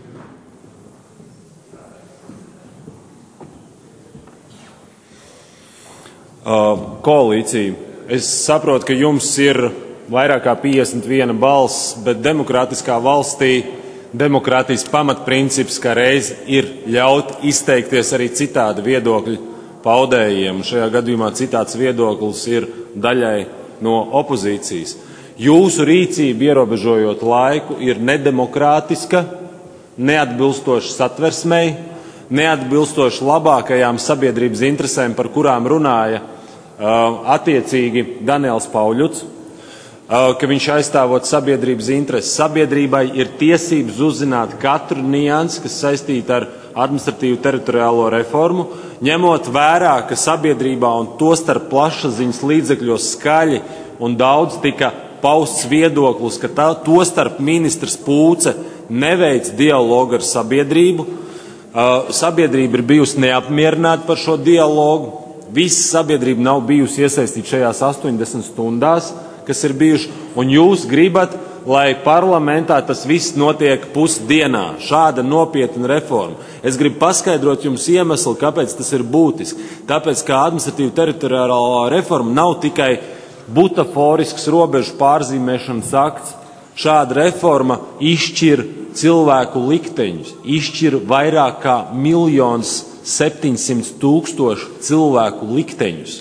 Koalīcija. Es saprotu, ka jums ir vairāk kā 51 balss, bet demokrātiskā valstī demokrātijas pamatprincips, ka reiz ir ļaut izteikties arī citādi viedokļu paudējiem. Šajā gadījumā citāds viedoklis ir daļai no opozīcijas. Jūsu rīcība, ierobežojot laiku, ir nedemokrātiska, neatbilstoša satversmei, neatbilstoši labākajām sabiedrības interesēm, par kurām runāja attiecīgi Daniels Pauļuts, ka viņš aizstāvot sabiedrības intereses. Sabiedrībai ir tiesības uzzināt katru niansi, kas saistīta ar administratīvu teritoriālo reformu, ņemot vērā, ka sabiedrībā un tostarp plašsaziņas līdzekļos skaļi un daudz tika pausts viedoklis, ka tostarp ministrs Pūce neveic dialogu ar sabiedrību. Sabiedrība ir bijusi neapmierināta par šo dialogu. Visa sabiedrība nav bijusi iesaistīta šajās 80 stundās, kas ir bijuši, un jūs gribat, lai parlamentā tas viss notiek pusdienā. Šāda nopietna reforma. Es gribu paskaidrot jums iemeslu, kāpēc tas ir būtiski. Tāpēc, ka administratīva teritoriālā reforma nav tikai butaforisks robežu pārzīmēšanas akts. Šāda reforma izšķir cilvēku likteņus, izšķir vairāk kā 1 700 000 cilvēku likteņus.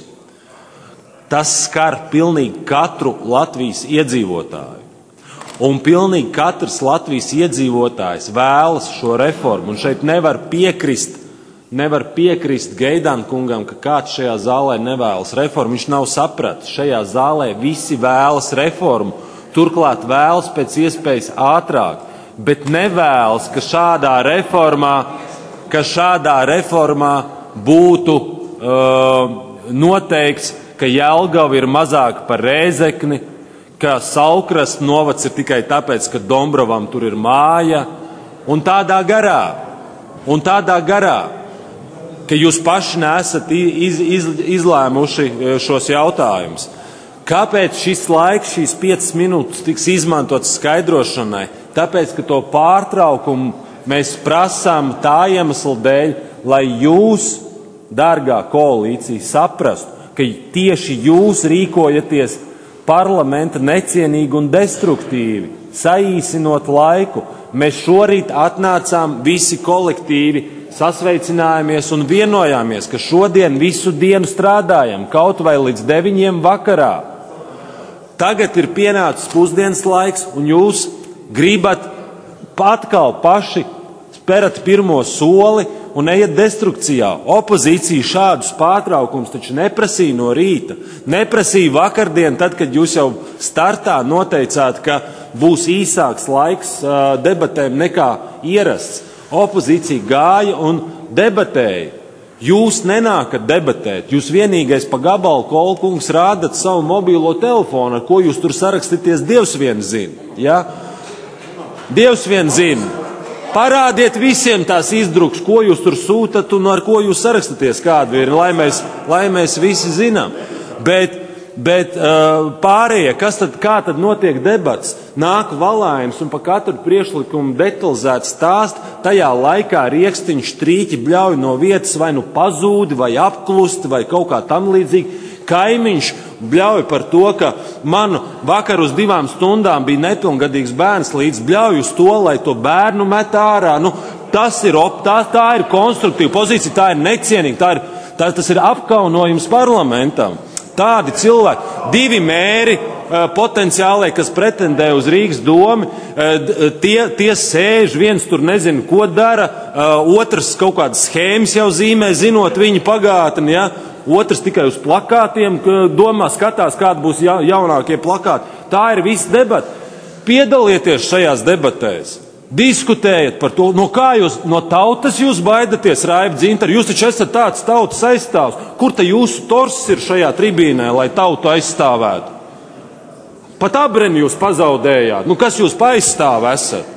Tas skar pilnīgi katru Latvijas iedzīvotāju. Un pilnīgi katrs Latvijas iedzīvotājs vēlas šo reformu. Un šeit nevar piekrist Geidan kungam, ka kāds šajā zālē nevēlas reformu. Viņš nav sapratis. Šajā zālē visi vēlas reformu. Turklāt vēlas pēc iespējas ātrāk. Bet nevēlas, ka šādā reformā būtu noteikts, ka Jelgava ir mazāk par Rēzekni, ka Saulkrasts novads ir tikai tāpēc, ka Dombrovam tur ir māja, un tādā garā, ka jūs paši nesat izlēmuši šos jautājumus. Kāpēc šis laiks, šīs 5 minūtes tiks izmantots skaidrošanai? Tāpēc, ka to pārtraukumu mēs prasām tā iemesla dēļ, lai jūs, dārgā koalīcija, saprastu, ka tieši jūs rīkojaties parlamenta necienīgi un destruktīvi, saīsinot laiku. Mēs šorīt atnācām visi kolektīvi, sasveicinājāmies un vienojāmies, ka šodien visu dienu strādājam, kaut vai līdz 9 vakarā. Tagad ir pienācis pusdienas laiks, un jūs gribat atkal paši sperat pirmo soli un ejat destrukcijā. Opozīcija šādus pārtraukums taču neprasīja no rīta. Neprasīja vakardien, tad, kad jūs jau startā noteicāt, ka būs īsāks laiks debatēm nekā ierasts. Opozīcija gāja un debatēja. Jūs nenākat debatēt. Jūs vienīgais pa gabalu, Kolkungs, rādat savu mobilo telefonu, ar ko jūs tur sarakstīties, Dievs vien zina. Ja? Dievs vien zina. Parādiet visiem tās izdruks, ko jūs tur sūtat un ar ko jūs sarakstāties, kādu ir, lai mēs visi zinām. Bet pārējie, kā tad notiek debats? Nāk Valājums un pa katru priekšlikumu detalizēti stāst, tajā laikā Riekstiņš Strīķi bļauj no vietas vai nu pazūdi, vai apklusti, vai kaut kā tam līdzīgi. Kaimiņš bļauj par to, ka man vakar uz 2 stundām bija nepilngadīgs bērns līdz bļauj uz to, lai to bērnu met ārā. Nu, tā ir konstruktīva pozīcija, tā ir necienīga, tas ir apkaunojums parlamentam. Tādi cilvēki, 2 mēri potenciālai, kas pretendē uz Rīgas domu, tie sēž, viens tur nezinu, ko dara, otrs kaut kādas schēmas jau zīmē, zinot viņu pagātni, ja? Otrs tikai uz plakātiem domā, skatās, kādi būs jaunākie plakāti. Tā ir visa debata. Piedalieties šajās debatēs. Diskutējiet par to, no kā jūs, no tautas jūs baidaties, Raiba Dzintara, jūs taču esat tāds tautas aizstāvs. Kur te jūsu tors ir šajā tribīnē, lai tautu aizstāvētu? Pat abreni jūs pazaudējāt. Nu, kas jūs paizstāv esat?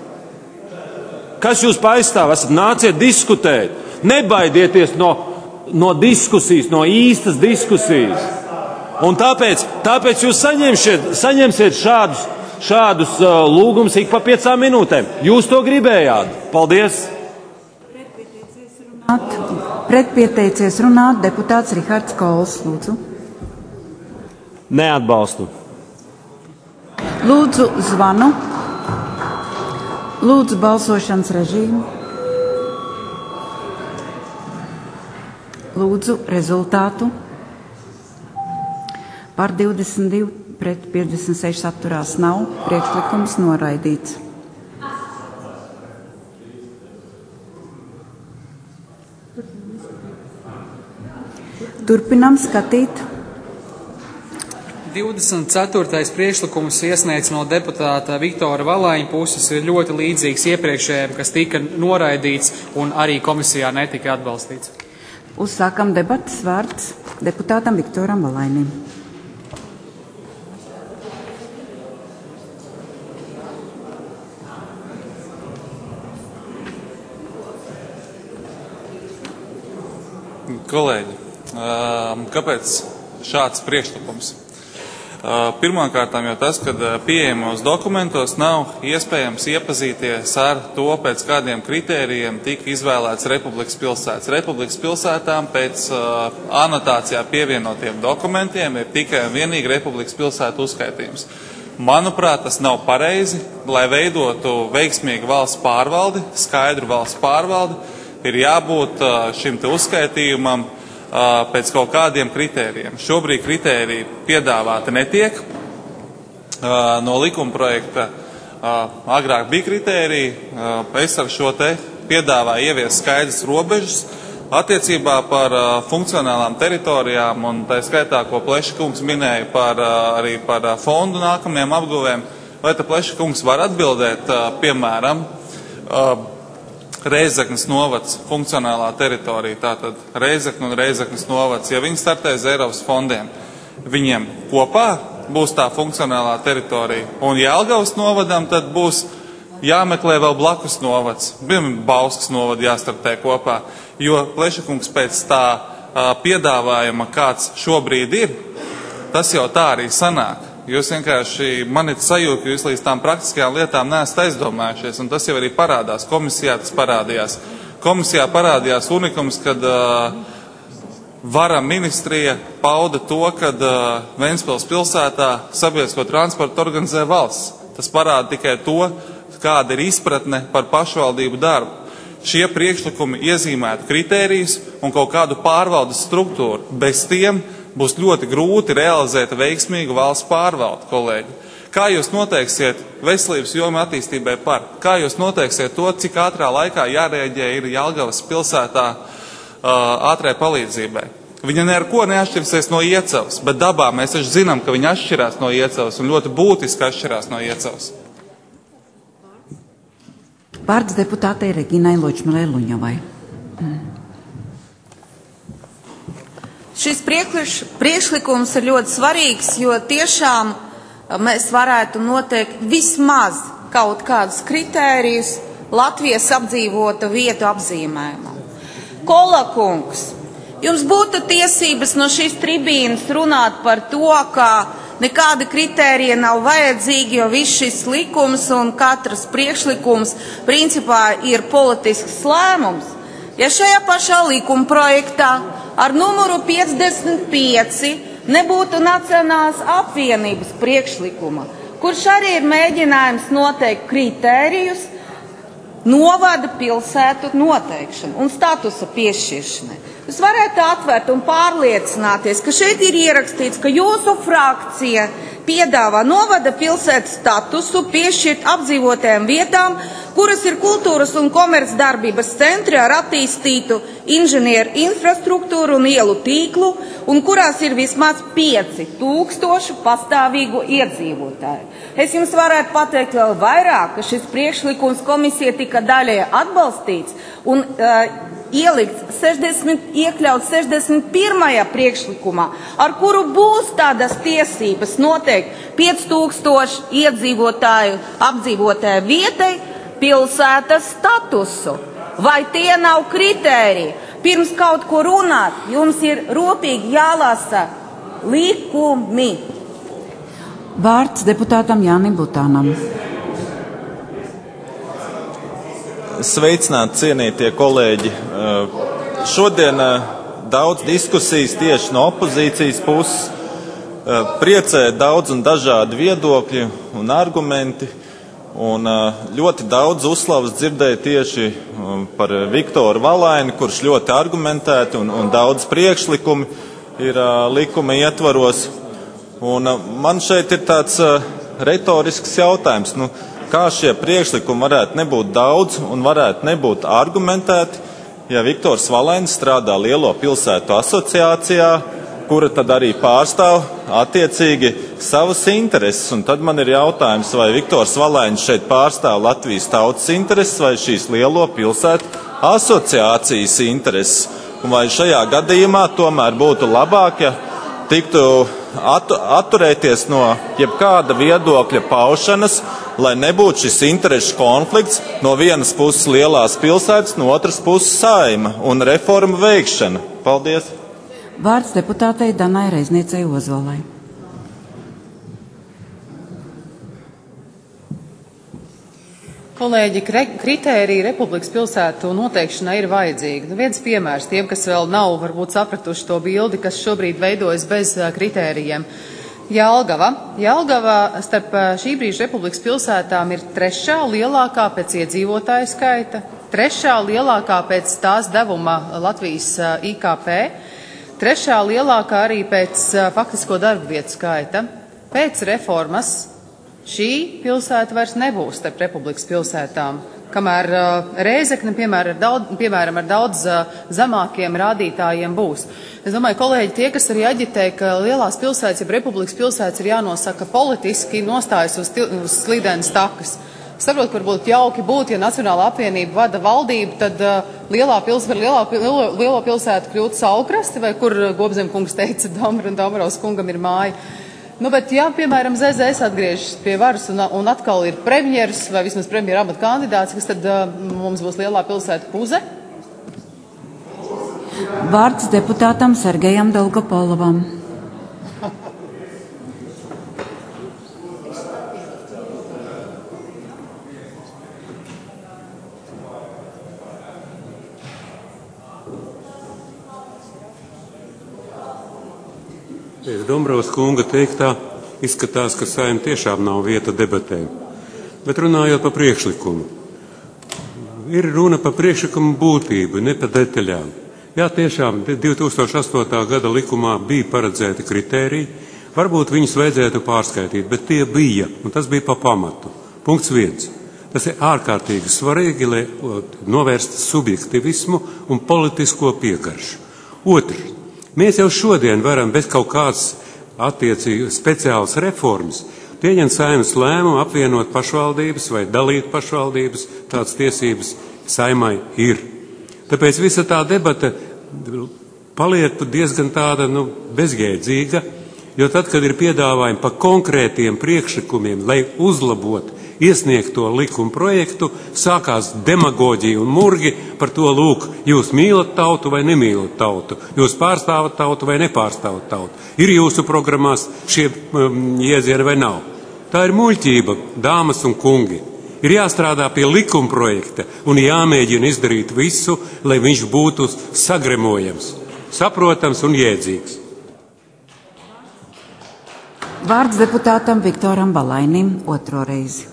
Kas jūs paizstāv esat? Nāciet diskutēt. Nebaidieties no diskusijas, no īstas diskusijas. Un tāpēc jūs saņemsiet šādus lūgumus ik pa 5 minūtēm. Jūs to gribējāt. Paldies! Pretpieteicies runāt deputāts Rihards Kols. Lūdzu. Neatbalstu. Lūdzu zvanu. Lūdzu balsošanas režīmu. Lūdzu rezultātu. Par 22 pret 56 atturās nav. Priekšlikums noraidīts. Turpinām skatīt. 24. priekšlikums iesniegts no deputāta Viktora Valāņa puses ir ļoti līdzīgs iepriekšējiem, kas tika noraidīts un arī komisijā netika atbalstīts. Uzsākam debatas, vārds deputātam Viktoram Valainim. Kolēģi, kāpēc šāds priekšlikums? Pirmkārtām jau tas, ka pieejamos dokumentos nav iespējams iepazīties ar to, pēc kādiem kritērijiem tika izvēlēts Republikas pilsētas. Republikas pilsētām pēc anotācijā pievienotiem dokumentiem ir tikai un vienīgi Republikas pilsētu uzskaitījums. Manuprāt, tas nav pareizi, lai veidotu veiksmīgu valsts pārvaldi, skaidru valsts pārvaldi, ir jābūt šim te uzskaitījumam pēc kaut kādiem kritērijiem. Šobrīd kritēriji piedāvāti netiek. No likuma projekta agrāk bija kritēriji. Es ar šo te piedāvāju ieviest skaidras robežas attiecībā par funkcionālām teritorijām un tā skaitā, ko Pleša kungs minēja arī par fondu nākamajiem apguvēm. Vai te Pleša kungs var atbildēt, piemēram, Reizeknes novads funkcionālā teritorija, tātad Reizekne un Reizeknes novads, ja viņi startēs Eiropas fondiem, viņiem kopā būs tā funkcionālā teritorija. Un Jelgavas novadam tad būs jāmeklē vēl blakus novads, Bauskas novadu jāstartē kopā, jo Plešakungs pēc tā piedāvājuma, kāds šobrīd ir, tas jau tā arī sanāk. Jūs vienkārši, man ir sajūta, ka jūs līdz tām praktiskajām lietām neesat aizdomājušies, un tas jau arī parādās. Komisijā tas parādījās. Komisijā parādījās unikums, kad vara ministrija pauda to, kad Ventspils pilsētā sabiedrisko transportu organizē valsts. Tas parāda tikai to, kāda ir izpratne par pašvaldību darbu. Šie priekšlikumi iezīmētu kritērijus un kaut kādu pārvaldes struktūru. Bez tiem būs ļoti grūti realizēt veiksmīgu valsts pārvaldi, kolēģi. Kā jūs noteiksiet veselības jomu attīstībai par? Kā jūs noteiksiet to, cik ātrā laikā jārēģē ir Jelgavas pilsētā ātrai palīdzībai? Viņa ne ar ko neatšķirsies no Iecavas, bet dabā mēs taču zinām, ka viņa atšķirās no Iecavas un ļoti būtiski atšķirās no Iecavas. Vārds deputātei Reginai Ločmelei Luņavai. Šis priekšlikums ir ļoti svarīgs, jo tiešām mēs varētu noteikt vismaz kaut kādus kritērijus Latvijas apdzīvota vietu apzīmējumam. Kola kungs, jums būtu tiesības no šīs tribīnas runāt par to, ka nekāda kritērija nav vajadzīgi, jo viss šis likums un katrs priekšlikums principā ir politisks lēmums. Ja šajā pašā likuma projektā ar numuru 55 nebūtu Nacionālās apvienības priekšlikuma, kurš arī ir mēģinājums noteikt kritērijus novada pilsētu noteikšanu un statusa piešķiršanai. Jūs varētu atvērt un pārliecināties, ka šeit ir ierakstīts, ka jūsu frakcija piedāvā novada pilsētas statusu piešķirt apdzīvotajām vietām, kuras ir kultūras un komercdarbības centri ar attīstītu inženieru infrastruktūru un ielu tīklu, un kurās ir vismaz 5000 pastāvīgu iedzīvotāju. Es jums varētu pateikt vēl vairāk, ka šis priekšlikums komisija tika daļai atbalstīts un iekļauts 61. priekšlikumā, ar kuru būs tādas tiesības noteikt 5000 iedzīvotāju apdzīvotāju vietai pilsētas statusu. Vai tie nav kritēriji? Pirms kaut ko runāt, jums ir rūpīgi jālasa likumi. Vārds deputātam Jānim Butānam. Sveicināti, cienītie kolēģi. Šodien daudz diskusijas tieši no opozīcijas puses. Priecē daudz un dažādi viedokļi un argumenti. Un ļoti daudz uzslavas dzirdēju tieši par Viktoru Valaini, kurš ļoti argumentēti un daudz priekšlikumi ir likuma ietvaros. Un man šeit ir tāds retorisks jautājums. Kā šie priekšlikumi varētu nebūt daudz un varētu nebūt argumentēti, ja Viktors Valainis strādā Lielo pilsētu asociācijā, kura tad arī pārstāv attiecīgi savas intereses. Un tad man ir jautājums, vai Viktors Valainis šeit pārstāv Latvijas tautas intereses vai šīs Lielo pilsētu asociācijas intereses. Un vai šajā gadījumā tomēr būtu labāk, ja tiktu atturēties no jebkāda viedokļa paušanas, lai nebūtu šis interešu konflikts, no vienas puses lielās pilsētas, no otras puses Saeima un reformu veikšana. Paldies! Vārds deputātei Danai Reizniecei Ozolai. Kolēģi, kritērija Republikas pilsētu noteikšanai ir vajadzīgi. Viens piemērs tiem, kas vēl nav varbūt sapratuši to bildi, kas šobrīd veidojas bez kritērijiem. Jelgava starp šī brīža Republikas pilsētām ir 3. lielākā pēc iedzīvotāju skaita, 3. lielākā pēc tās devuma Latvijas IKP, 3. lielākā arī pēc faktisko darba vietu skaita. Pēc reformas šī pilsēta vairs nebūs starp Republikas pilsētām, kamēr Rēzekne, piemēram, ar daudz zemākiem rādītājiem būs. Es domāju, kolēģi, tie, kas arī aģitē, ka lielās pilsētas, ja Republikas pilsētas ir jānosaka politiski, nostājas uz slīdenes takas. Saprotu, ka varbūt jauki būtu, ja Nacionālā apvienība vada valdību, tad lielo pilsētu kļūt Saulkrasti, vai kur Gobzemkungs teica, Domarovs kungam ir māja. Bet, ja, piemēram, ZZS atgriežas pie varas un atkal ir premjeras vai vismaz premjera amata kandidāts, kas tad mums būs lielā pilsēta Puze? Vārds deputātam Sergejam Dolgopolovam. Pēc Dombrovas kunga teiktā izskatās, ka Saeima tiešām nav vieta debatēm. Bet runājot par priekšlikumu. Ir runa par priekšlikumu būtību, ne par detaļām. Jā, tiešām 2008. gada likumā bija paredzēti kritēriji, varbūt viņus vajadzētu pārskaitīt, bet tie bija, un tas bija pa pamatu. Punkts 1. Tas ir ārkārtīgi svarīgi, lai novērstu subjektivismu un politisko piekaršu. Otrs. Mēs jau šodien varam bez kaut kādas attiecīgi speciālas reformas pieņemt Saeimas lēmumu apvienot pašvaldības vai dalīt pašvaldības, tādas tiesības Saeimai ir. Tāpēc visa tā debata paliek diezgan tāda bezjēdzīga, jo tad, kad ir piedāvājumi par konkrētiem priekšlikumiem, lai uzlabotu iesniegto likuma projektu, sākās demagoģija un murgi par to, lūk, jūs mīlat tautu vai nemīlat tautu, jūs pārstāvat tautu vai nepārstāvat tautu. Ir jūsu programmās šie jēdzieni vai nav. Tā ir muļķība, dāmas un kungi. Ir jāstrādā pie likuma projekta un jāmēģina izdarīt visu, lai viņš būtu sagremojams, saprotams un jēdzīgs. Vārds deputātam Viktoram Valainim otro reizi.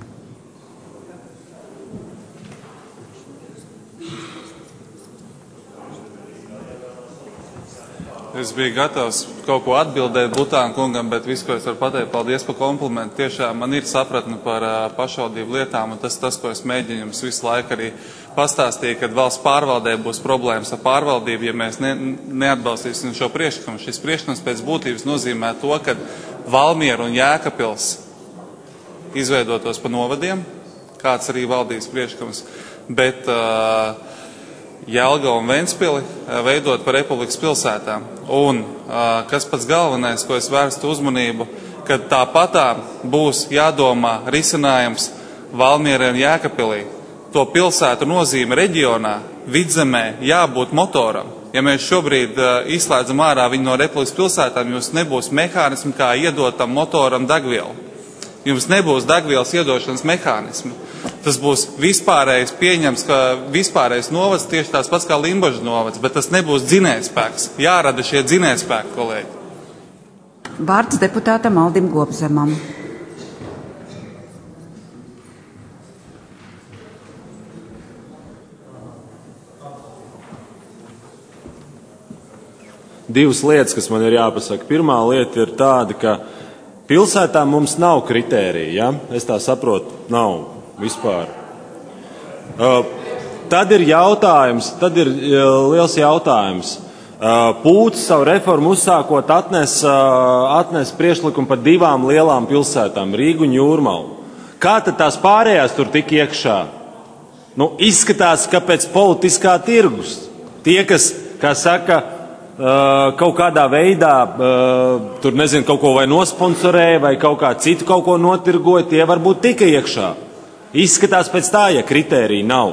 Es biju gatavs kaut ko atbildēt Butāna kungam, bet visu, ko es varu pateikt, paldies par komplimentu. Tiešām man ir sapratne par pašvaldību lietām, un tas, ko es mēģinu jums visu laiku arī pastāstīt, kad valsts pārvaldē būs problēmas ar pārvaldību, ja mēs neatbalstīsim šo priekšlikumu. Šis priekšlikums pēc būtības nozīmē to, ka Valmiera un Jēkabpils izveidotos pa novadiem, kāds arī valdības priekšlikums, bet Jelgavu un Ventspili veidot par republikas pilsētām. Un kas pats galvenais, ko es vērstu uzmanību, kad tāpatā būs jādomā risinājums Valmierai un Jēkabpilī. To pilsētu nozīme reģionā, vidzemē jābūt motoram. Ja mēs šobrīd izslēdzam ārā viņu no republikas pilsētām, jums nebūs mehānismu, kā iedot tam motoram degvielu. Jums nebūs degvielas iedošanas mehānismu. Tas būs vispārējais pieņems, ka vispārējais novads tieši tās pats kā Limbaža novads, bet tas nebūs dzinējspēks. Jārada šie dzinējspēki, kolēģi. Vārds deputātam Aldim Gobzemam. Divas lietas, kas man ir jāpasaka. Pirmā lieta ir tāda, ka pilsētā mums nav kritērija, ja? Es tā saprotu, nav vispār. Tad ir liels jautājums. Pūts savu reformu uzsākot atnes priekšlikumu par divām lielām pilsētām, Rīgu un Jūrmalu. Kā tad tās pārējās tur tik iekšā? Izskatās, ka pēc politiskā tirgus. Tie, kas, kā saka, kaut kādā veidā tur nezinu, kaut ko vai nosponsorēja vai kaut kā citu kaut ko notirgoja, tie varbūt tika iekšā. Izskatās pēc tā, ja kritērija nav.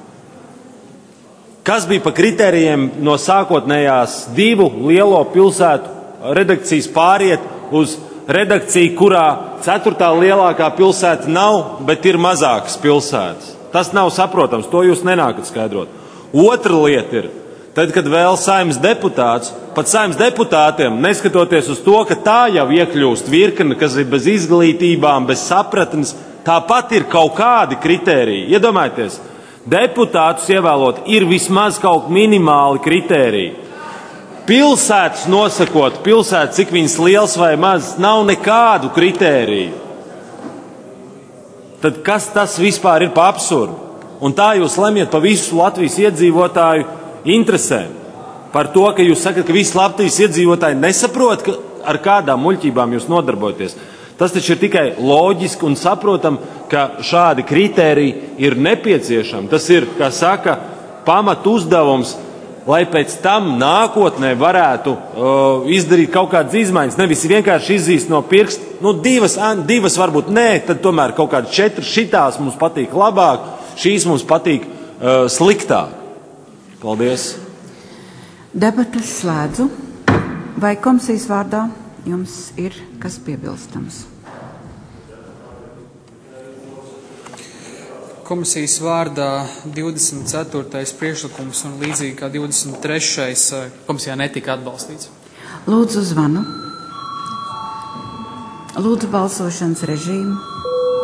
Kas bija pa kritērijiem no sākotnējās divu lielo pilsētu redakcijas pāriet uz redakciju, kurā ceturtā lielākā pilsēta nav, bet ir mazākas pilsētas? Tas nav saprotams, to jūs nenākat skaidrot. Otra lieta ir, tad, kad vēl Saeimas deputāts, pat Saeimas deputātiem, neskatoties uz to, ka tā jau iekļūst virkne, kas ir bez izglītībām, bez sapratnes, tāpat ir kaut kādi kritēriji. Iedomājieties, deputātus ievēlot ir vismaz kaut minimāli kritēriji. Pilsētas nosakot, cik viņas liels vai maz, nav nekādu kritēriju. Tad kas tas vispār ir pa absurdu? Un tā jūs lemjat pa visu Latvijas iedzīvotāju interesēm. Par to, ka jūs sakat, ka visi Latvijas iedzīvotāji nesaprot, ar kādām muļķībām jūs nodarbojaties. Tas taču ir tikai loģiski un saprotam, ka šādi kritēriji ir nepieciešami. Tas ir, kā saka, pamat uzdevums, lai pēc tam nākotnē varētu izdarīt kaut kādas izmaiņas. Nevis vienkārši izzīst no pirksta, divas varbūt nē, tad tomēr kaut kādas 4 šitās mums patīk labāk, šīs mums patīk sliktāk. Paldies. Debates slēdzu. Vai komisijas vārdā jums ir kas piebilstams? Komisijas vārdā 24. priekšlikums un līdzīgi kā 23. komisijā netika atbalstīts. Lūdzu zvanu. Lūdzu balsošanas režīmu.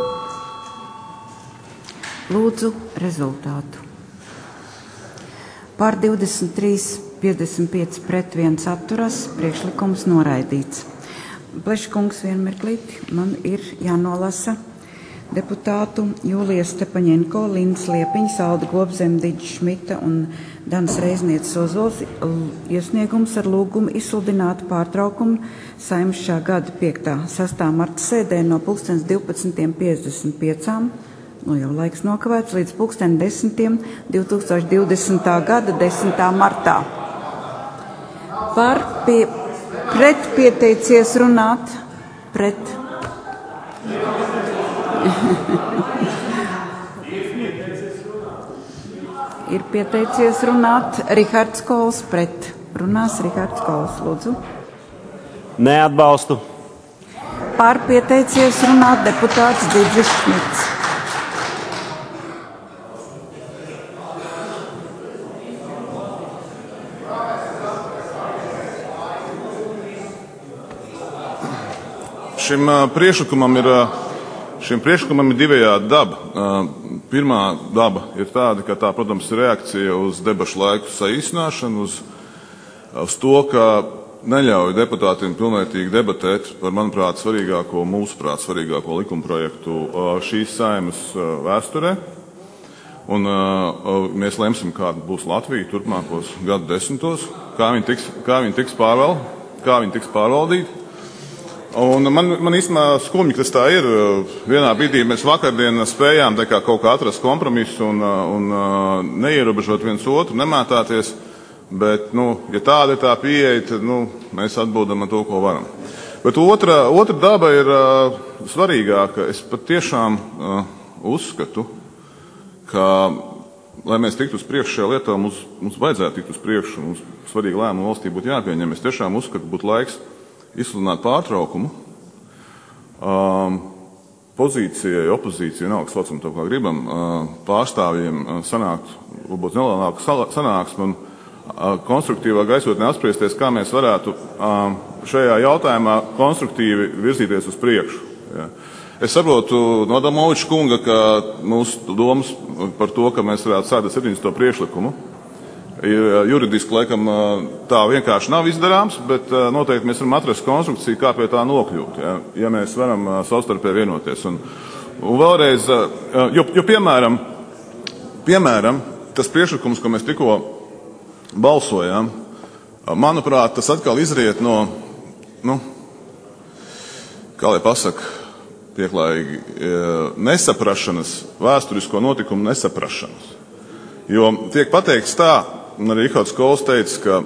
Lūdzu rezultātu. Par 23, 55 pret 1 atturas, priekšlikums noraidīts. Pleškungs, vien mirklīti, man ir jānolasa deputātu Jūlijas Stepaņenko, Lindas Liepiņas, Alda Gobzem, Diģa Šmita un Danas Reiznieces Ozols iesniegums ar lūgumu izsludināt pārtraukumu Saeimas šā gada 5.6. marta sēdē no 12:55, jau laiks nokavēts, līdz 10:10. 2020. gada 10. martā. Pret pieteicies runāt, pret. Ir pieteicies runāt Rihards Kols, pret. Runās Rihards Kols, lūdzu. Neatbalstu. Par pieteicies runāt deputāts Diģis Šmits. Šim priekšlikumam ir divējāda daba. Pirmā daba ir tāda, ka tā, protams, ir reakcija uz debašu laiku saīsināšanu, uz to, ka neļauj deputātiem pilnvērtīgi debatēt par, manuprāt, mūsuprāt, svarīgāko likumprojektu šīs Saeimas vēsturē. Un mēs lemsim, kāda būs Latvija turpmākos gadu desmitos, kā viņi tiks pārvaldīti. Un man īstenībā skumji, ka tas tā ir. Vienā brīdī mēs vakardien spējām kaut kā atrast kompromisu un neierobežot viens otru, nemētāties, bet, ja tāda ir tā pieeja, tad, mēs atbildam ar to, ko varam. Bet otra daba ir svarīgāka. Es pat tiešām uzskatu, ka, lai mēs tiktu uz priekšu šajā lietā, mums vajadzētu tikt uz priekšu, mums svarīgi lēmumi valstī būtu jāpieņem. Es tiešām uzskatu, būtu laiks izsludināt pārtraukumu, pozīcijai, opozīcijai, nav kas saucam to, kā gribam, pārstāvjiem sanākt, varbūt nelielāku sanāksmu un konstruktīvā gaisotnē apspriesties, kā mēs varētu šajā jautājumā konstruktīvi virzīties uz priekšu. Ja. Es saprotu no Adamoviča kunga, ka mūsu domas par to, ka mēs varētu sēdēt 17. priekšlikumu, juridiski, laikam, tā vienkārši nav izdarāms, bet noteikti mēs varam atrast konstrukciju, kā pie tā nokļūt, ja mēs varam savstarpēji vienoties. Un vēlreiz, jo piemēram, tas priekšlikums, ko mēs tikko balsojām, manuprāt, tas atkal izriet no, kā lai pasaka, pieklājīgi, nesaprašanas, vēsturisko notikumu nesaprašanas. Jo tiek pateikts tā, un arī Rihards Kols teica, ka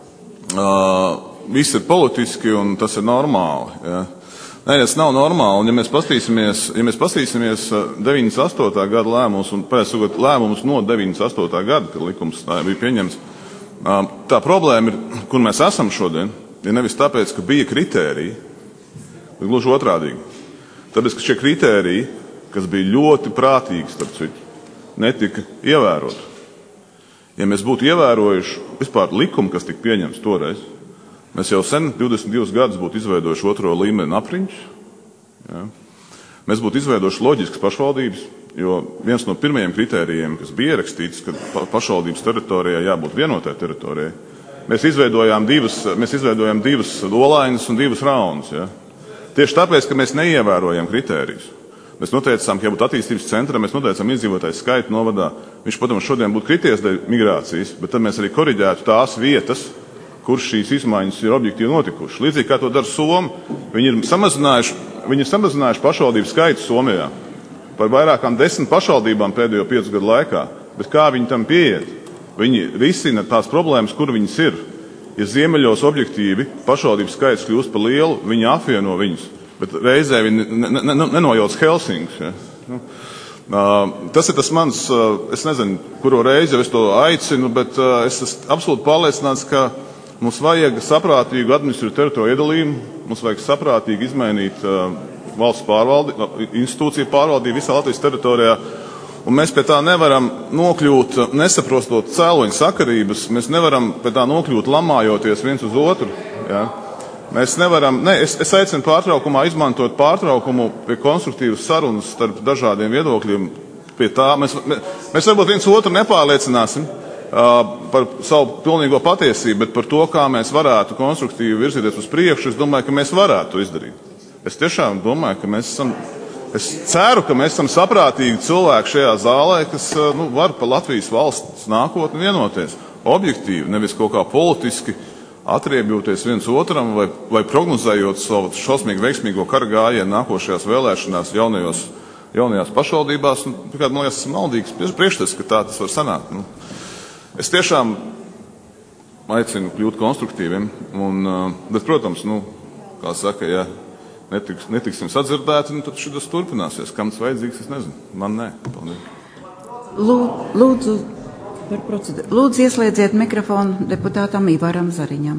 viss ir politiski un tas ir normāli. Ja. Nē, tas nav normāli. Un ja mēs pastīsimies 98. gada lēmumus un lēmumus no 98. gada, kad likums bija pieņemts, tā problēma ir, kur mēs esam šodien, ir nevis tāpēc, ka bija kritēriji, bet gluži otrādīgi. Tāpēc, ka šie kritēriji, kas bija ļoti prātīgi, starp citu, netika ievēroti. Ja mēs būtu ievērojuši vispār likumu, kas tika pieņemts toreiz, mēs jau sen 22 gadus būtu izveidojuši otro līmeni apriņķus. Ja. Mēs būtu izveidojuši loģiskas pašvaldības, jo viens no pirmajiem kritērijiem, kas bija ierakstīts, ka pašvaldības teritorijā jābūt vienotai teritorijai, mēs izveidojām divas olainas un divas raunas. Ja. Tieši tāpēc, ka mēs neievērojam kritērijus. Mēs noteicām, ka jābūt attīstības centram, mēs noteicām iedzīvotāju skaitu novadā. Viņš, protams, šodien būtu krities dēļ migrācijas, bet tad mēs arī koriģētu tās vietas, kur šīs izmaiņas ir objektīvi notikušas. Līdzīgi kā to dara Somi, viņi ir samazinājuši pašvaldību skaitu Somijā par vairākām 10 pašvaldībām pēdējo 5 gadu laikā. Bet kā viņi tam pieiet? Viņi risina tās problēmas, kur viņas ir. Ja ziemeļos objektīvi pašvaldību skaits kļūst par lielu, viņi apvieno viņus. Bet reizē viņi nenojauc Helsinkus. Ja. Tas ir tas mans, es nezinu, kuro reizi jau es to aicinu, bet es esmu absolūti pārliecināts, ka mums vajag saprātīgu administratīvu teritoriju iedalījumu, mums vajag saprātīgi izmainīt valsts institūciju pārvaldību visā Latvijas teritorijā, un mēs pie tā nevaram nokļūt, nesaprostot cēloņu sakarības, mēs nevaram pie tā nokļūt lamājoties viens uz otru. Ja. Mēs nevaram, es aicinu pārtraukumā izmantot pārtraukumu pie konstruktīvas sarunas starp dažādiem viedokļiem. Pie tā mēs varbūt viens otru nepārliecināsim, par savu pilnīgo patiesību, bet par to, kā mēs varētu konstruktīvi virzīties uz priekšu, es domāju, ka mēs varētu to izdarīt. Es tiešām domāju, ka es ceru, ka mēs esam saprātīgi cilvēki šajā zālē, kas var par Latvijas valsts nākotni vienoties. Objektīvi, nevis kaut kā politiski atriebjoties viens otram vai prognozējot savu šausmīgi veiksmīgo kara gājienu nākošajās vēlēšanās jaunajās pašvaldībās. Man liekas, tas ir maldīgs priekšstats, ka tā tas var sanākt. Es tiešām aicinu kļūt konstruktīviem, bet, protams, kā saka, ja netiksim sadzirdēti, tad šis turpināsies. Kam tas vajadzīgs, es nezinu. Man nē. Lūdzu, par procedūru. Lūdzu, ieslēdziet mikrofonu deputātam Ivaram Zariņam.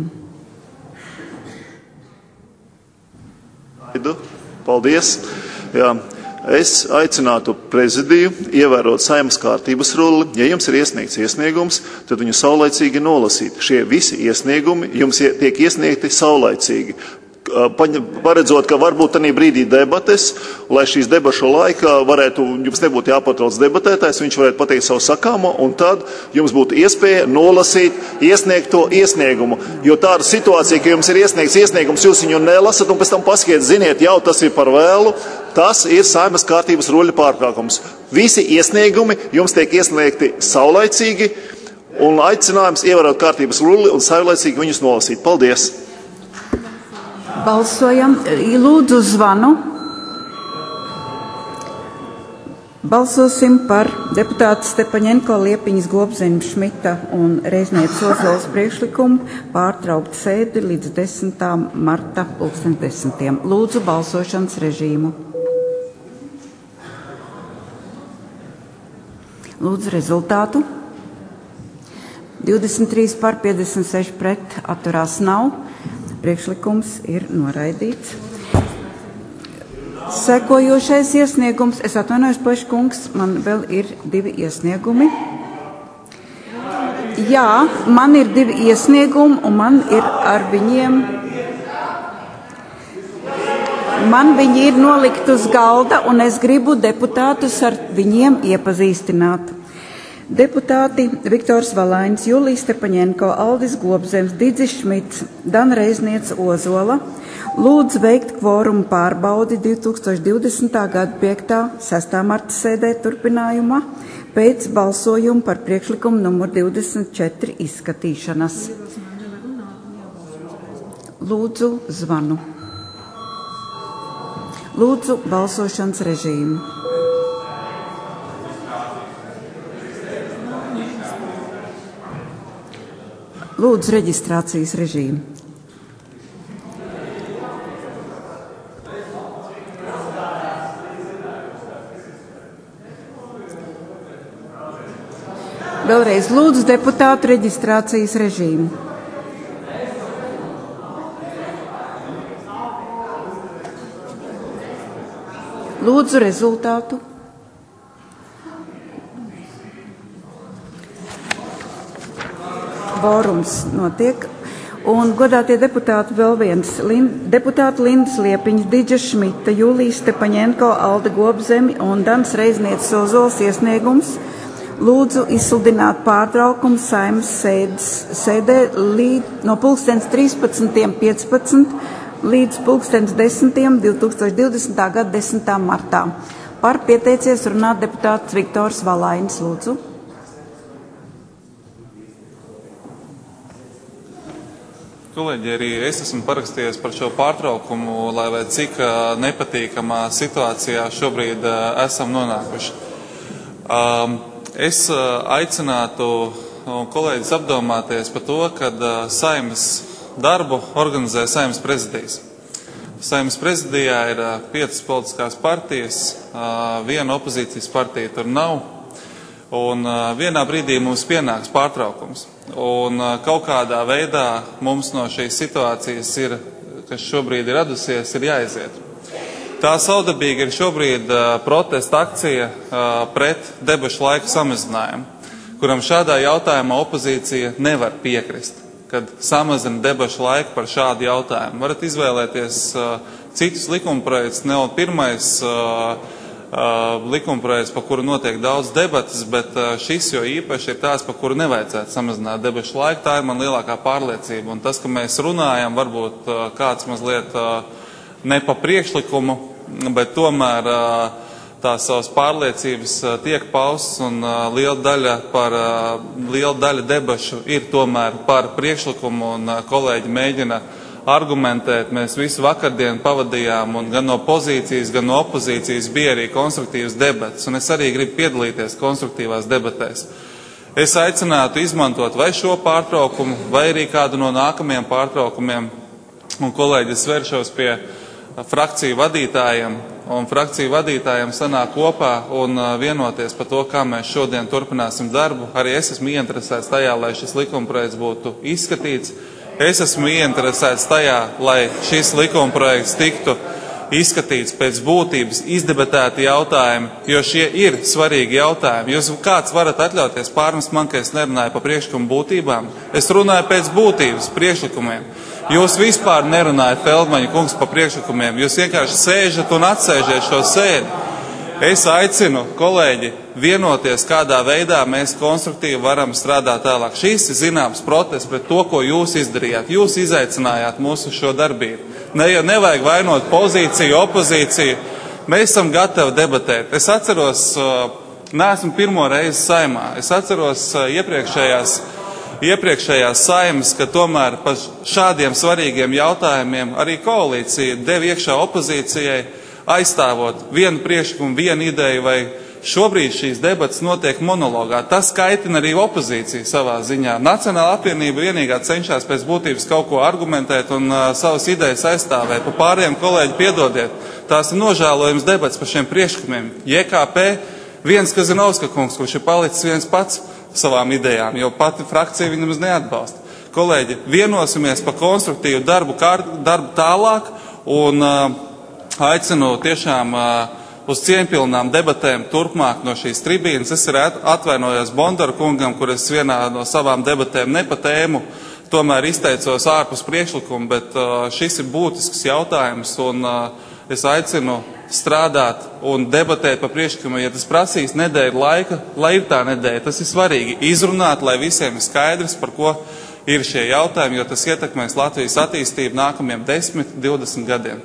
Paldies. Jā. Es aicinātu prezidiju ievērot Saeimas kārtības rulli. Ja jums ir iesniegts iesniegums, tad viņu saulaicīgi nolasīt. Šie visi iesniegumi jums tiek iesniegti saulaicīgi. Paredzot, ka varbūt tādā brīdī debates, lai šīs debašu laikā jums nebūtu jāpatrauc debatētājs, viņš varētu pateikt savu sakāmo, un tad jums būtu iespēja nolasīt iesniegto iesniegumu. Jo tāda situācija, ka jums ir iesniegts iesniegums, jūs viņu nelasat, un pēc tam paskiet, ziniet, jau tas ir par vēlu, tas ir Saeimas kārtības ruļļa pārkāpums. Visi iesniegumi jums tiek iesniegti saulaicīgi, un aicinājums ievērot kārtības rulli un saulaicīgi viņus nolasīt. Paldies! Balsojam. Lūdzu zvanu. Balsosim par deputātu Stepaņenko, Liepiņas, Gobzeņa, Šmita un Reiznieces Ozoles priekšlikumu pārtraukt sēdi līdz 10. marta 2010. Lūdzu balsošanas režīmu. Lūdzu rezultātu. 23 par 56 pret, atturās nav. Priekšlikums ir noraidīts. Sekojošais iesniegums, es atvainojos, Pleškungs, man vēl ir 2 iesniegumi. Jā, man ir 2 iesniegumi, un man ir ar viņiem, viņi ir nolikt uz galda, un es gribu deputātus ar viņiem iepazīstināt. Deputāti Viktors Valainis, Julija Stepaņenko, Aldis Gobzems, Didzis Šmits, Dana Reizniece Ozola lūdz veikt kvorumu pārbaudi 2020. gada 5. 6. marta sēdē turpinājumā pēc balsojuma par priekšlikumu numur 24 izskatīšanas. Lūdzu zvanu. Lūdzu balsošanas režīmu. Lūdzu reģistrācijas režīmu. Vēlreiz lūdzu deputātu reģistrācijas režīmu. Lūdzu rezultātu. Kvorums notiek. Un, godātie deputāti, vēl viens. Deputāti Lindas Liepiņas, Didzis Šmita, Julija Stepaņenko, Alda Gobzemi un Dans Reiznieces Ozoles iesniegums lūdzu izsludināt pārtraukumu Saeimas sēdē no 13:15 līdz 10:00 2020. gada 10. martā. Par pieteicies runāt deputāts Viktors Valainis, lūdzu. Kolēģi, arī es esmu parakstījies par šo pārtraukumu, lai vai cik nepatīkamā situācijā šobrīd esam nonākuši. Es aicinātu kolēģis apdomāties par to, ka Saeimas darbu organizē Saeimas prezidijas. Saeimas prezidijā ir 5 politiskās partijas, 1 opozīcijas partija tur nav, un vienā brīdī mums pienāks pārtraukums. Un kaut kādā veidā mums no šīs situācijas, kas šobrīd ir radusies, ir jāiziet. Tā saudabīga ir šobrīd protesta akcija pret debašu laiku samazinājumu, kuram šādā jautājumā opozīcija nevar piekrist, kad samazina debašu laiku par šādu jautājumu. Varat izvēlēties citus likumprojektus, ne pirmais likumprojekts, par kuru notiek daudz debatas, bet šis jo īpaši ir tās, par kuru nevajadzētu samazināt debašu laiku. Tā ir man lielākā pārliecība. Un tas, ka mēs runājam, varbūt kāds mazliet ne pa priekšlikumu, bet tomēr tās savas pārliecības tiek paustas un liela daļa debašu ir tomēr par priekšlikumu un kolēģi mēģina argumentēt. Mēs visu vakardienu pavadījām un gan no pozīcijas, gan no opozīcijas bija arī konstruktīvas debatas. Un es arī gribu piedalīties konstruktīvās debatēs. Es aicinātu izmantot vai šo pārtraukumu, vai arī kādu no nākamajiem pārtraukumiem. Un kolēģi, es vēršos pie frakciju vadītājiem. Un frakciju vadītājiem sanāk kopā un vienoties par to, kā mēs šodien turpināsim darbu. Arī es esmu ieinteresēts tajā, lai šis likumprojekts būtu izskatīts. Es esmu ieinteresēts tajā, lai šis likumprojekts tiktu izskatīts pēc būtības, izdebatēti jautājumi, jo šie ir svarīgi jautājumi. Jūs kāds varat atļauties pārmest man, ka es nerunāju par priekšlikumu būtībām? Es runāju pēc būtības priekšlikumiem. Jūs vispār nerunājat, Feldmaņa kungs, par priekšlikumiem. Jūs vienkārši sēžat un atsēžiet šo sēdi. Es aicinu, kolēģi, vienoties, kādā veidā mēs konstruktīvi varam strādāt tālāk. Šis ir zināms protests pret to, ko jūs izdarījāt. Jūs izaicinājāt mūsu šo darbību. Nevajag vainot pozīciju, opozīciju. Mēs esam gatavi debatēt. Es atceros, neesmu pirmo reizi Saeimā. Es atceros iepriekšējās Saeimas, ka tomēr par šādiem svarīgiem jautājumiem arī koalīcija deva iekšā opozīcijai, aizstāvot vienu priekšlikumu, vienu ideju, vai šobrīd šīs debatas notiek monologā. Tas kaitina arī opozīciju savā ziņā. Nacionāla apvienība vienīgā cenšas pēc būtības kaut ko argumentēt un savas idejas aizstāvēt. Pa pārējiem kolēģi piedodiet, tās ir nožēlojums debats par šiem priekšlikumiem. JKP, viens Kazinovska kungs, kurš ir palicis viens pats savām idejām, jo pati frakcija viņam neatbalsta. Kolēģi, vienosimies par konstruktīvu darbu tālāk un aicinu tiešām uz cieņpilnām debatēm turpmāk no šīs tribīnes. Es arī atvainojos Bondaru kungam, kur es vienā no savām debatēm ne pa tēmu tomēr izteicos ārpus priekšlikumu, bet šis ir būtisks jautājums un es aicinu strādāt un debatēt par priekšlikumu. Ja tas prasīs nedēļu laika, lai ir tā nedēļa, tas ir svarīgi izrunāt, lai visiem ir skaidrs, par ko ir šie jautājumi, jo tas ietekmēs Latvijas attīstību nākamajiem 10, 20 gadiem.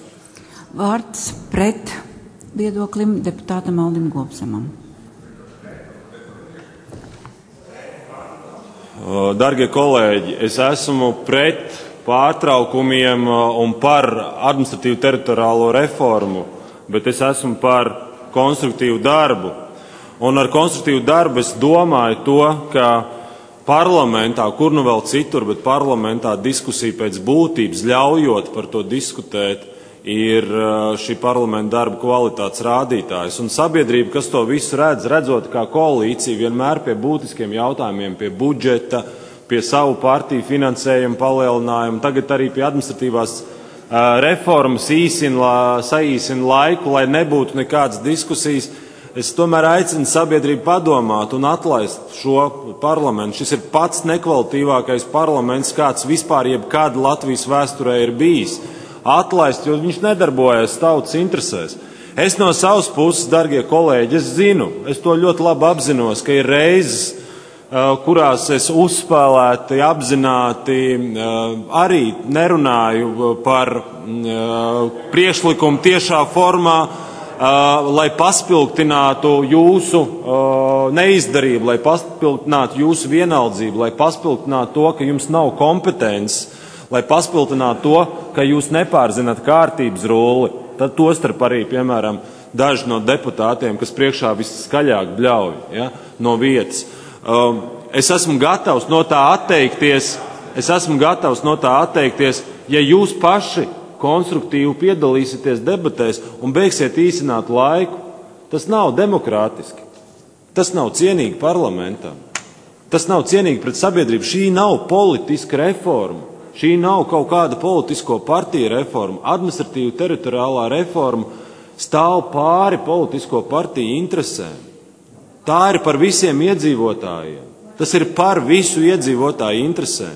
Vārds pret viedoklim deputātam Aldim Gobzemam. Dargie kolēģi, es esmu pret pārtraukumiem un par administratīvu teritoriālo reformu, bet es esmu par konstruktīvu darbu. Un ar konstruktīvu darbu es domāju to, ka parlamentā, kur nu vēl citur, bet parlamentā diskusija pēc būtības, ļaujot par to diskutēt, ir šī parlamenta darba kvalitātes rādītājs. Un sabiedrība, kas to visu redz, redzot kā koalīcija, vienmēr pie būtiskiem jautājumiem, pie budžeta, pie savu partiju finansējuma palielinājumu, tagad arī pie administratīvās reformas saīsina laiku, lai nebūtu nekādas diskusijas. Es tomēr aicinu sabiedrību padomāt un atlaist šo parlamentu. Šis ir pats nekvalitīvākais parlaments, kāds vispār jebkad Latvijas vēsturē ir bijis. Atlaist, jo viņš nedarbojas tautas interesēs. Es no savas puses, dargie kolēģi, es to ļoti labi apzinos, ka ir reizes, kurās es uzspēlēti, apzināti arī nerunāju par priekšlikumu tiešā formā, lai paspilgtinātu jūsu neizdarību, lai paspilgtinātu jūsu vienaldzību, lai paspilgtinātu to, ka jums nav kompetences, lai paspilgtinātu to, ka jūs nepārzināt kārtības rulli. Tad tostarp arī, piemēram, daži no deputātiem, kas priekšā viskaļāk bļauj no vietas. Es esmu gatavs no tā atteikties, ja jūs paši konstruktīvi piedalīsieties debatēs un beigsiet īsināt laiku. Tas nav demokrātiski. Tas nav cienīgi parlamentam. Tas nav cienīgi pret sabiedrību. Šī nav politiska reforma. Šī nav kaut kāda politisko partiju reforma. Administratīva teritoriālā reforma stāv pāri politisko partiju interesēm. Tā ir par visiem iedzīvotājiem. Tas ir par visu iedzīvotāju interesēm.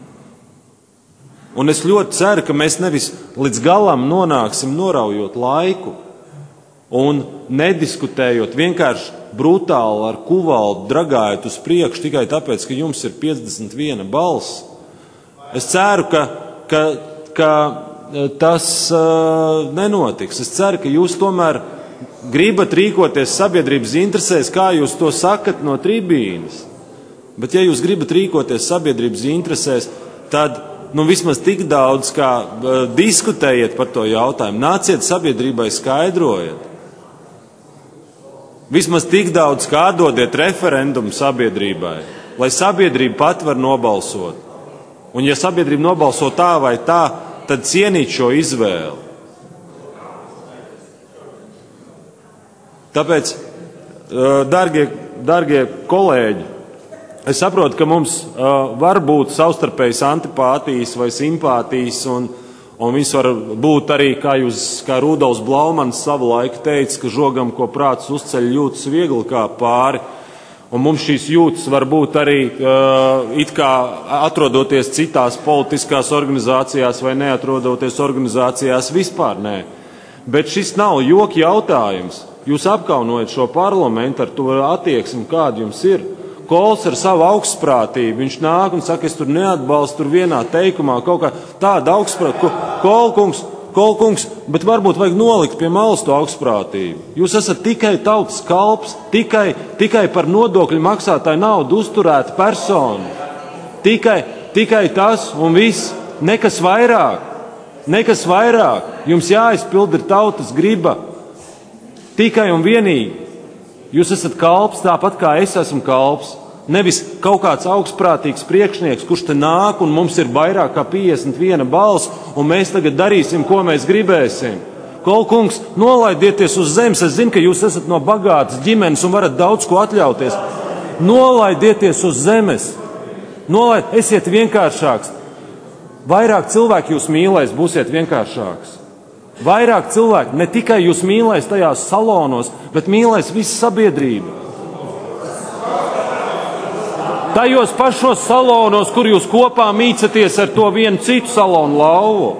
Un es ļoti ceru, ka mēs nevis līdz galam nonāksim noraujot laiku, un nediskutējot, vienkārši brutāli ar kuvaldu dragājot uz priekšu tikai tāpēc, ka jums ir 51 balss. Es ceru, ka tas nenotiks. Es ceru, ka jūs tomēr gribat rīkoties sabiedrības interesēs, kā jūs to sakat no tribīnes. Bet ja jūs gribat rīkoties sabiedrības interesēs, tad vismaz tik daudz, kā diskutējiet par to jautājumu, nāciet sabiedrībai skaidrojiet. Vismaz tik daudz, kā dodiet referendumu sabiedrībai, lai sabiedrība pat var nobalsot. Un ja sabiedrība nobalso tā vai tā, tad cienīt šo izvēli. Tāpēc, dargie kolēģi, es saprotu, ka mums var būt savstarpējas antipātijas vai simpātijas, un viss var būt arī, kā Rudolfs Blaumans savu laiku teica, ka žogam, ko prāts uzceļ, jūtas viegli kā pāri. Un mums šīs jūtas var būt arī it kā atrodoties citās politiskās organizācijās vai neatrodoties organizācijās vispār nē. Bet šis nav joki jautājums. Jūs apkaunojat šo parlamentu ar to attieksmi, kāda jums ir. Kols ar savu augstprātību, viņš nāk un saka, es tur neatbalstu tur vienā teikumā kaut kā tāda augstprātība. Kolkungs, bet varbūt vajag nolikt pie malas to augstprātību. Jūs esat tikai tautas kalps, tikai par nodokļu maksātāju naudu uzturēta persona. Tikai tas un viss, nekas vairāk. Jums jāizpild ir tautas griba. Tikai un vienīgi. Jūs esat kalps tāpat kā es esmu kalps. Nevis kaut kāds augstprātīgs priekšnieks, kurš te nāk un mums ir vairāk kā 51 balss, un mēs tagad darīsim, ko mēs gribēsim. Kolkungs, nolaidieties uz zemes. Es zinu, ka jūs esat no bagātas ģimenes un varat daudz ko atļauties. Nolaidieties uz zemes. Esiet vienkāršāks. Vairāk cilvēku jūs mīlēs, būsiet vienkāršāks. Vairāk cilvēku ne tikai jūs mīlēs tajās salonos, bet mīlēs visu sabiedrību. Tajos pašos salonos, kur jūs kopā mīcaties ar to vienu citu salonu lauvu.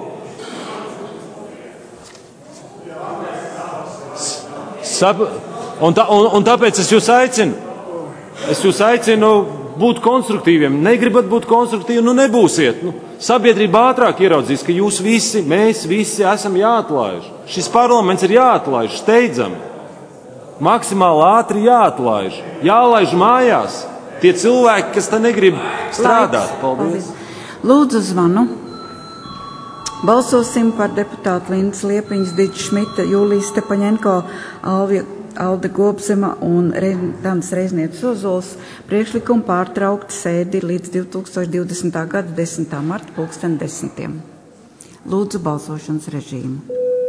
Un tāpēc es jūs aicinu būt konstruktīviem. Negribat būt konstruktīvi, nebūsiet. Sabiedrība ātrāk ieraudzīs, ka jūs visi, mēs visi esam jāatlaiž. Šis parlaments ir jāatlaiž steidzami. Maksimāli ātri jāatlaiž. Jālaiž mājās. Tie cilvēki, kas te negrib strādāt. Paldies. Lūdzu zvanu. Balsosim par deputātu Lindas Liepiņas, Didža Šmita, Jūlijas Stepaņenko, Alde Gobzema un Danas Reiznietes Ozols priekšlikumu pārtraukt sēdi līdz 2020. gada 10. marta 10:10. Lūdzu balsošanas režīmu.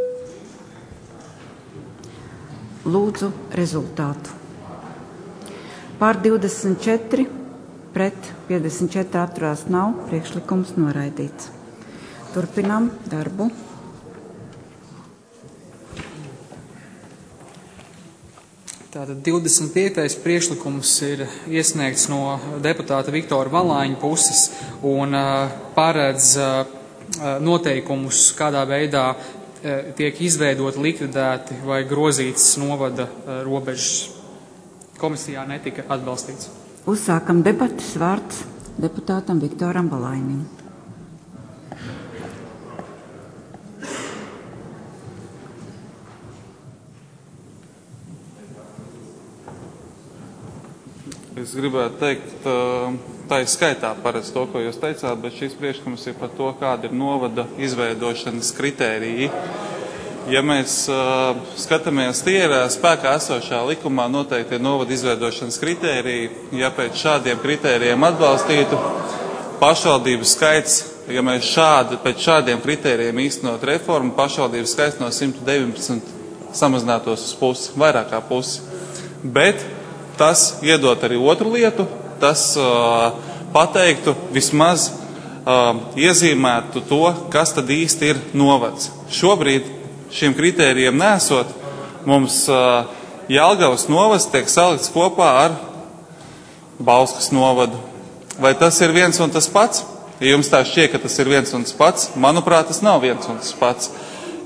Lūdzu rezultātu. Pār 24, pret 54 atturās nav, priekšlikums noraidīts. Turpinām darbu. Tātad 25. priekšlikums ir iesniegts no deputāta Viktora Valāņa puses un paredz noteikumus, kādā veidā tiek izveidoti, likvidēti vai grozītas novada robežas. Komisijā netika atbalstīts. Uzsākam debatas, vārds deputātam Viktoram Valāņam. Es gribētu teikt, tā ir skaitā paredz to, ko jūs teicāt, bet šis priekšlikums ir par to, kāda ir novada izveidošanas kritērija. Ja mēs skatāmies, tie ir spēkā esošā likumā noteikti novada izveidošanas kritēriji. Ja pēc šādiem kritērijiem atbalstītu pašvaldību skaits, ja mēs pēc šādiem kritērijiem īstenot reformu, pašvaldību skaits no 119 samazinātos uz pusi, vairāk kā pusi. Bet tas iedot arī otru lietu, tas pateiktu vismaz iezīmētu to, kas tad īsti ir novads. Šobrīd šiem kritērijiem nesot, mums Jelgavas novads tiek salikts kopā ar Bauskas novadu. Vai tas ir viens un tas pats? Ja jums tā šķiet, ka tas ir viens un tas pats, manuprāt, tas nav viens un tas pats.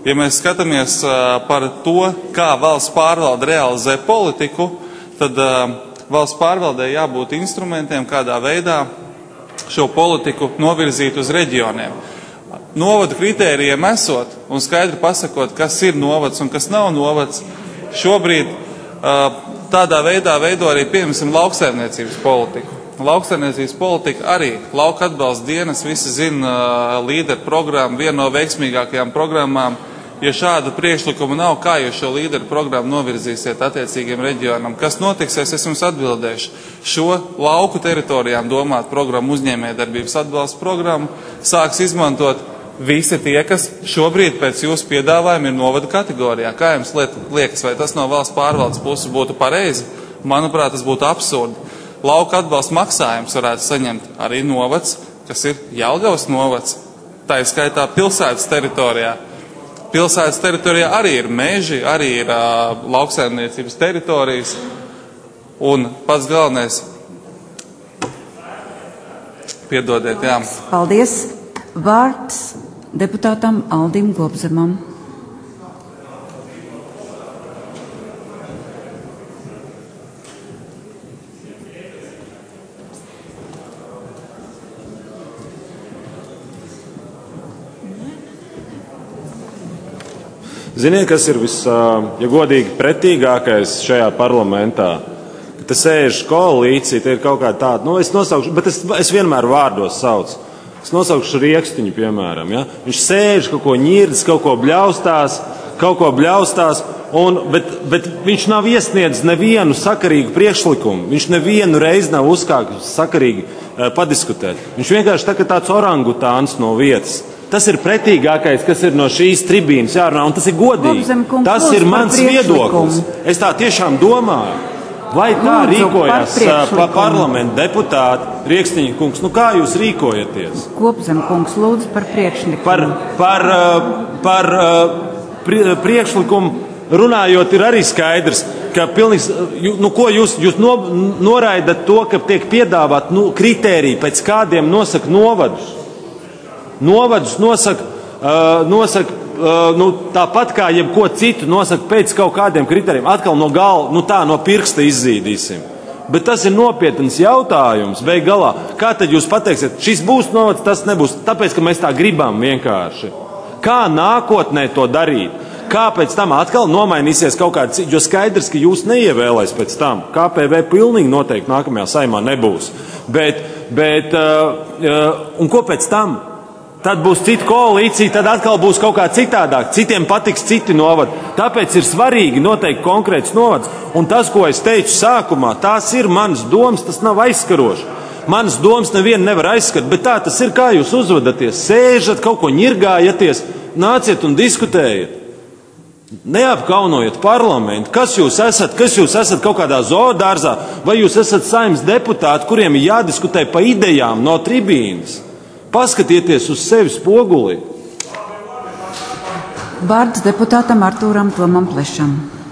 Ja mēs skatāmies par to, kā valsts pārvalde realizē politiku, tad valsts pārvaldē jābūt instrumentiem, kādā veidā šo politiku novirzīt uz reģioniem. Novadu kritērijiem esot un skaidri pasakot, kas ir novads un kas nav novads, šobrīd tādā veidā veido arī, piemēram, lauksaimniecības politiku. Lauksaimniecības politika arī lauka atbalsta dienas, visi zina līderu programmu, viena no veiksmīgākajām programmām. Ja šāda priekšlikuma nav, kā jūs šo līderu programmu novirzīsiet attiecīgiem reģionam? Kas notiksies, es jums atbildēšu. Šo lauku teritorijām domāt programmu uzņēmējdarbības atbalsta programmu sāks izmantot visi tie, kas šobrīd pēc jūsu piedāvājuma ir novada kategorijā. Kā jums liekas, vai tas no valsts pārvaldes puses būtu pareizi? Manuprāt, tas būtu absurdi. Lauka atbalsta maksājums varētu saņemt arī novads, kas ir Jelgavas novads. Tā ir skaitā pilsētas teritorijā. Pilsētas teritorijā arī ir meži, arī ir lauksaimniecības teritorijas. Un pats galvenais, piedodiet, jā. Paldies. Vārds deputātam Aldim Gobzemam. Ziniet, kas ir ja godīgi, pretīgākais šajā parlamentā? Ka te sēž koalīcija, te ir kaut kā tāda, es nosaukšu, bet es vienmēr vārdos saucu. Es nosaukšu Riekstiņu, piemēram, ja? Viņš sēž, kaut ko ņirdas, kaut ko bļaustās, bet viņš nav iesniedzis nevienu sakarīgu priekšlikumu. Viņš nevienu reizi nav uzkāpis sakarīgi padiskutēt. Viņš vienkārši tā kā tāds orangutāns no vietas. Tas ir pretīgākais, kas ir no šīs tribīnas jārunā, un tas ir godīgi. Tas ir mans viedoklis. Es tā tiešām domāju. Vai tā rīkojas parlamenta deputāti? Riekstiņa kungs, kā jūs rīkojaties? Gobzem kungs, lūdzu par priekšlikumu. Par priekšlikumu runājot ir arī skaidrs, ka pilnīgs, ko jūs noraidat to, ka tiek piedāvāt kritēriji, pēc kādiem nosaka novadus. Novadus nosaka tāpat kā jebko citu nosaka pēc kaut kādiem kriterijiem. Atkal no galva, no pirksta izzīdīsim. Bet tas ir nopietns jautājums, beig galā. Kā tad jūs pateiksiet, šis būs novads, tas nebūs? Tāpēc, ka mēs tā gribam vienkārši. Kā nākotnē to darīt? Kā pēc tam atkal nomainīsies kaut kāds, jo skaidrs, ka jūs neievēlēs pēc tam. KPV pilnīgi noteikti nākamajā saimā nebūs. Un ko pēc tam? Tad būs cita koalīcija, tad atkal būs kaut kā citādāk. Citiem patiks citi novadi. Tāpēc ir svarīgi noteikt konkrēts novads. Un tas, ko es teicu sākumā, tās ir manas domas, tas nav aizskaroši. Manas domas nevienu nevar aizskart, bet tā tas ir, kā jūs uzvedaties. Sēžat, kaut ko ņirgājaties, nāciet un diskutējiet. Neapkaunojiet parlamentu. Kas jūs esat? Kas jūs esat kaut kādā zoodārzā? Vai jūs esat saimnes deputāti, kuriem ir jādiskutē pa idejām no tribīnas? Paskatieties uz sevi spogulī. Vārds deputātam Artūram Tomam Plešam.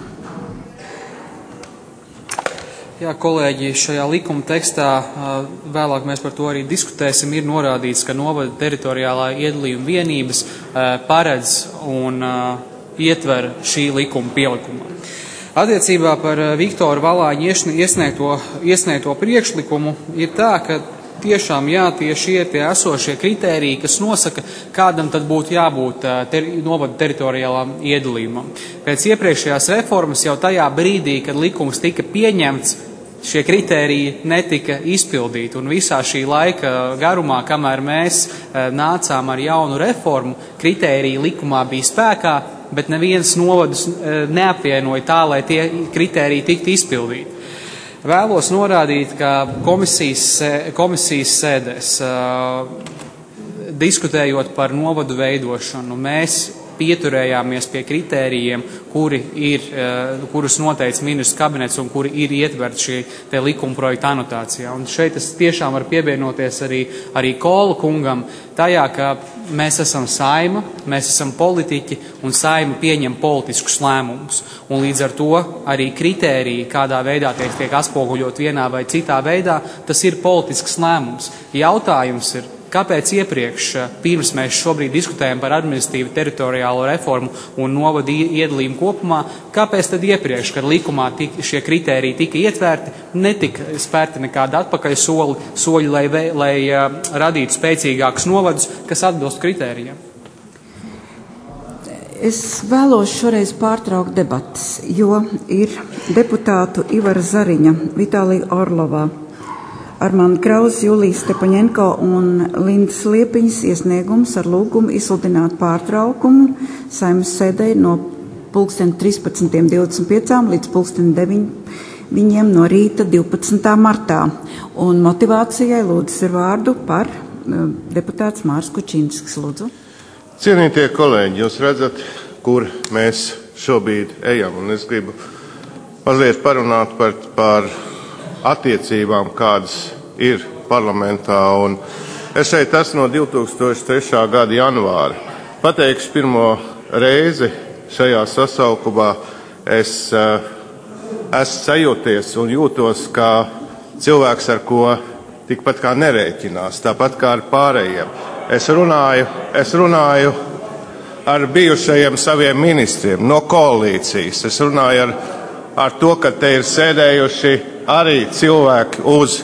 Jā, kolēģi, šajā likuma tekstā, vēlāk mēs par to arī diskutēsim, ir norādīts, ka novada teritoriālā iedalījuma vienības paredz un ietver šī likuma pielikumā. Attiecībā par Viktoru Valāņu iesniegto priekšlikumu ir tā, ka tiešām tieši ir tie esošie kritēriji, kas nosaka, kādam tad būtu jābūt novada teritoriālām iedalījumam. Pēc iepriekšējās reformas jau tajā brīdī, kad likums tika pieņemts, šie kritēriji netika izpildīti. Un visā šī laika garumā, kamēr mēs nācām ar jaunu reformu, kritēriji likumā bija spēkā, bet neviens novadus neapvienoja tā, lai tie kritēriji tiktu izpildīti. Vēlos norādīt, ka komisijas sēdēs, diskutējot par novadu veidošanu, mēs pieturējāmies pie kritērijiem, kurus noteica ministrs kabinets un kuri ir ietverti šī likuma projekta anotācijā. Un šeit es tiešām varu pievienoties arī Kola kungam tajā, ka mēs esam saima, mēs esam politiķi un saima pieņem politiskus lēmumus. Un līdz ar to arī kritēriji, kādā veidā tiek atspoguļot vienā vai citā veidā, tas ir politisks lēmums. Jautājums ir, kāpēc iepriekš, pirms mēs šobrīd diskutējam par administratīvu teritoriālo reformu un novadu iedalījumu kopumā, kāpēc tad iepriekš, kad likumā šie kritēriji tika ietverti, netika spērti nekādi atpakaļ soļi, lai radītu spēcīgākus novadus, kas atbilst kritērijiem? Es vēlos šoreiz pārtraukt debatas, jo ir deputātu Ivara Zariņa, Vitālija Orlovā, Armanda Krausa, Julija Stepaņenko un Lindas Liepiņas iesniegums ar lūgumu izsludināt pārtraukumu Saeimas sēdē no 13:25 līdz 9:00 no rīta 12. martā. Un motivācijai lūdzu ir vārdu par deputāts Mārs Kučinskis. Lūdzu. Cienītie kolēģi, jūs redzat, kur mēs šobrīd ejam, un es gribu mazliet parunāt par attiecībām, kādas ir parlamentā, un es šeit esmu no 2003. gada janvāra. Pateikšu pirmo reizi šajā sasaukumā, es esmu sajūties un jūtos kā cilvēks, ar ko tikpat kā nerēķinās, tāpat kā ar pārējiem. Es runāju ar bijušajiem saviem ministriem no koalīcijas. Es runāju ar to, ka te ir sēdējuši arī cilvēki uz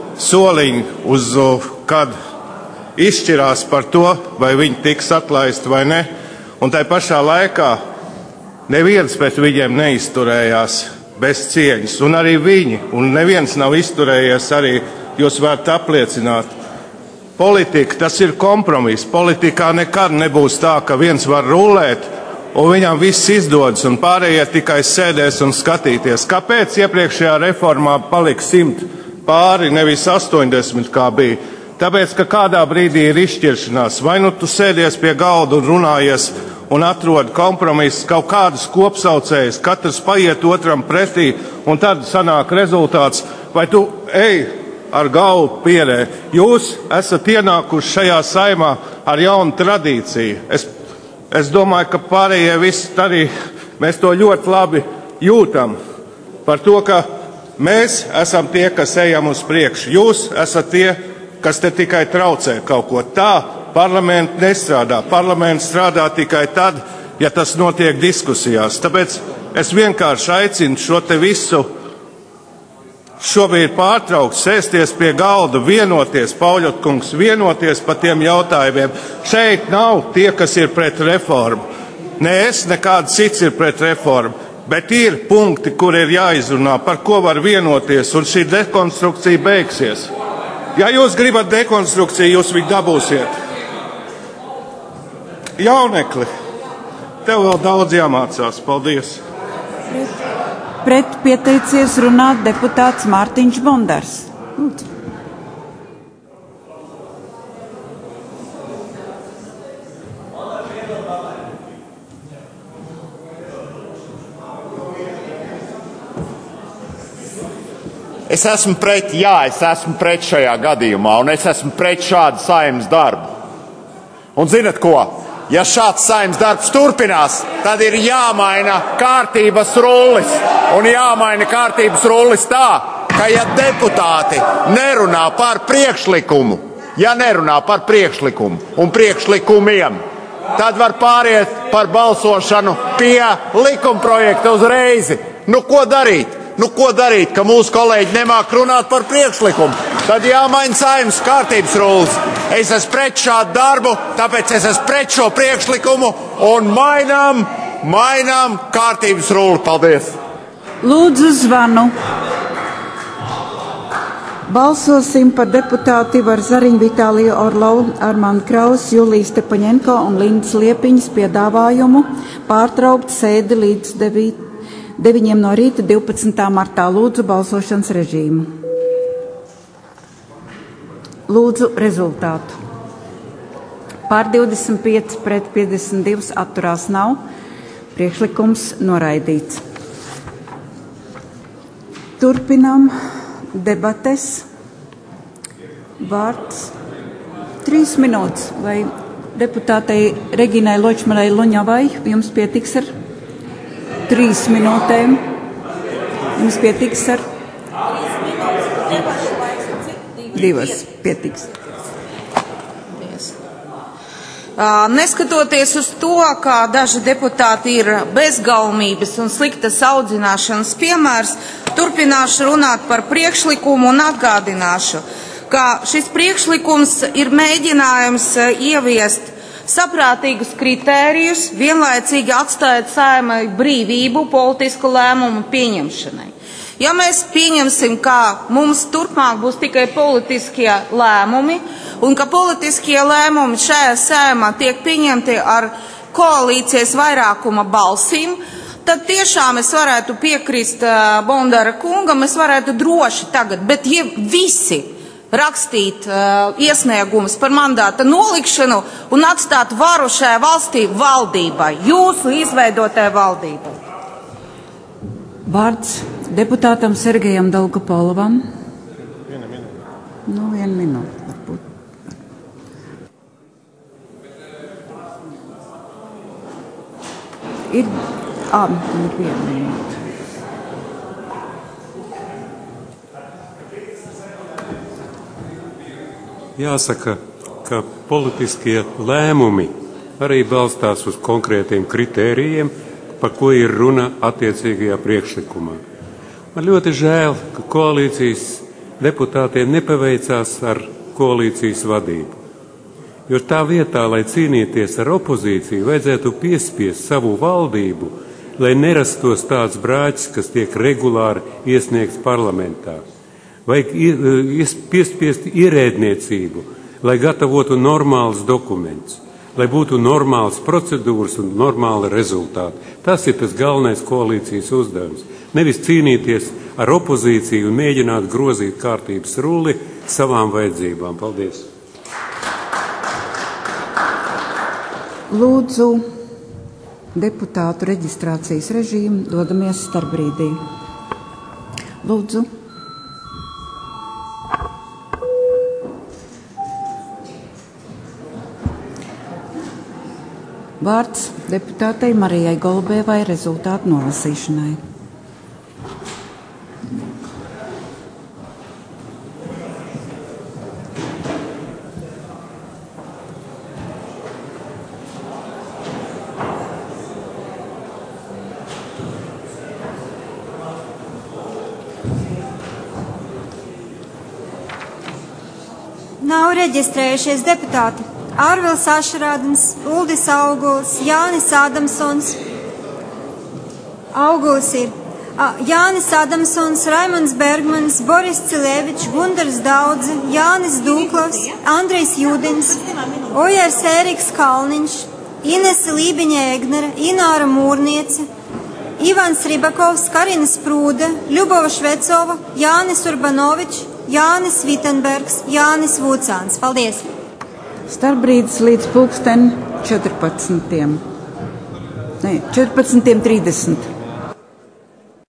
soliņu, kad izšķirās par to, vai viņi tiks atlaisti vai ne. Un tai pašā laikā neviens pret viņiem neizturējās bez cieņas. Un arī viņi, un neviens nav izturējies arī, jūs varat apliecināt. Politika, tas ir kompromiss. Politikā nekad nebūs tā, ka viens var rulēt, un viņam viss izdodas, un pārējie tikai sēdēs un skatīties. Kāpēc iepriekšējā reformā palika 100 pāri, nevis 80, kā bija? Tāpēc, ka kādā brīdī ir izšķiršanās. Vai nu tu sēdies pie galda un runājies un atrod kompromisu, kaut kādus kopsaucējus, katrs paiet otram pretī, un tad sanāk rezultāts, vai tu ej ar galvu pierē. Jūs esat ienākuši šajā saimā ar jaunu tradīciju. Es domāju, ka pārējie visi arī mēs to ļoti labi jūtam par to, ka mēs esam tie, kas ejam uz priekšu. Jūs esat tie, kas te tikai traucē kaut ko. Tā parlaments nestrādā. Parlaments strādā tikai tad, ja tas notiek diskusijās. Tāpēc es vienkārši aicinu šo te visu šobrīd pārtraukt, sēsties pie galda, vienoties, Pauļotkungs, vienoties par tiem jautājumiem. Šeit nav tie, kas ir pret reformu. Ne es, nekāds cits ir pret reformu, bet ir punkti, kur ir jāizrunā, par ko var vienoties, un šī dekonstrukcija beigsies. Ja jūs gribat dekonstrukciju, jūs viņu dabūsiet. Jaunekli, tev vēl daudz jāmācās. Paldies! Pret pieteicies runāt deputāts Mārtiņš Bondars. Lūdzu. Es esmu pret šajā gadījumā, un es esmu pret šādu saeimas darbu. Un zinat ko? Ja šāds saeimas darbs turpinās, tad ir jāmaina kārtības rullis. Un jāmaina kārtības rullis tā, ka ja deputāti nerunā par priekšlikumu, un priekšlikumiem, tad var pāriet par balsošanu pie likumprojekta uzreizi. Nu, ko darīt? Ka mūsu kolēģi nemāk runāt par priekšlikumu? Tad jāmaina saeimas kārtības rullis. Es esmu pret šādu darbu, tāpēc es esmu pret šo priekšlikumu un mainām kārtības rulli. Paldies! Lūdzu zvanu. Balsosim par deputāti Ivaru Zariņu, Vitāliju Orlovu, Armandu Krausu, Juliju Stepaņenko un Lindas Liepiņas piedāvājumu pārtraukt sēdi līdz 9 no rīta 12. martā. Lūdzu balsošanas režīmu. Lūdzu rezultātu. Pār 25 pret 52 atturās nav. Priekšlikums noraidīts. Turpinām debates. Vārds 3 minūtes. Vai deputātei Reginai Ločmanai Luņavai jums pietiks ar 3 minūtēm? Jums pietiks ar 2 pietiks. Neskatoties uz to, ka daži deputāti ir bezgaumības un sliktas audzināšanas piemērs, turpināšu runāt par priekšlikumu un atgādināšu, ka šis priekšlikums ir mēģinājums ieviest saprātīgus kritērijus, vienlaicīgi atstājot Saeimai brīvību politisku lēmumu pieņemšanai. Ja mēs pieņemsim, ka mums turpmāk būs tikai politiskie lēmumi, un ka politiskie lēmumi šajā Saeimā tiek pieņemti ar koalīcijas vairākuma balsīm, tad tiešām es varētu piekrist Bondara kungam, es varētu droši tagad, bet ja visi rakstīt iesniegumus par mandāta nolikšanu un atstāt varu šajā valstī valdībai, jūsu izveidotai valdībai. Vārds deputātam Sergejam Dolgopolovam. Viena minūte varbūt. Ir viena minūte. Jāsaka, ka politiskie lēmumi arī balstās uz konkrētiem kritērijiem, par ko ir runa attiecīgajā priekšlikumā. Man ļoti žēl, ka koalīcijas deputātiem nepaveicās ar koalīcijas vadību. Jo tā vietā, lai cīnīties ar opozīciju, vajadzētu piespiest savu valdību, lai nerastos tāds brāķis, kas tiek regulāri iesniegts parlamentā. Vajag piespiest ierēdniecību, lai gatavotu normāls dokuments, lai būtu normāls procedūras un normāli rezultāti. Tas ir tas galvenais koalīcijas uzdevums. Nevis cīnīties ar opozīciju un mēģināt grozīt kārtības rulli savām vajadzībām. Paldies! Lūdzu, deputātu reģistrācijas režīmu dodamies starpbrīdī. Lūdzu. Vārds deputātei Marijai Golubevai rezultātu nolasīšanai. Nav reģistrējušies deputāti Ārvils Ašrādins, Uldis Auguls, Jānis Adamsons. Auguls ir Jānis Adamsons, Raimonds Bergmans, Boris Cilevičs, Gundars Daudze, Jānis Dūklavs, Andrejs Jūdins, Ojers Ēriks Kalniņš, Inese Lībiņa Egnere, Ināra Mūrniece, Ivans Ribakovs, Karina Sprūde, Ļubova Švecova, Jānis Urbanovičs, Jānis Vitenbergs, Jānis Vucāns. Paldies! Starpbrīdis līdz 14:30.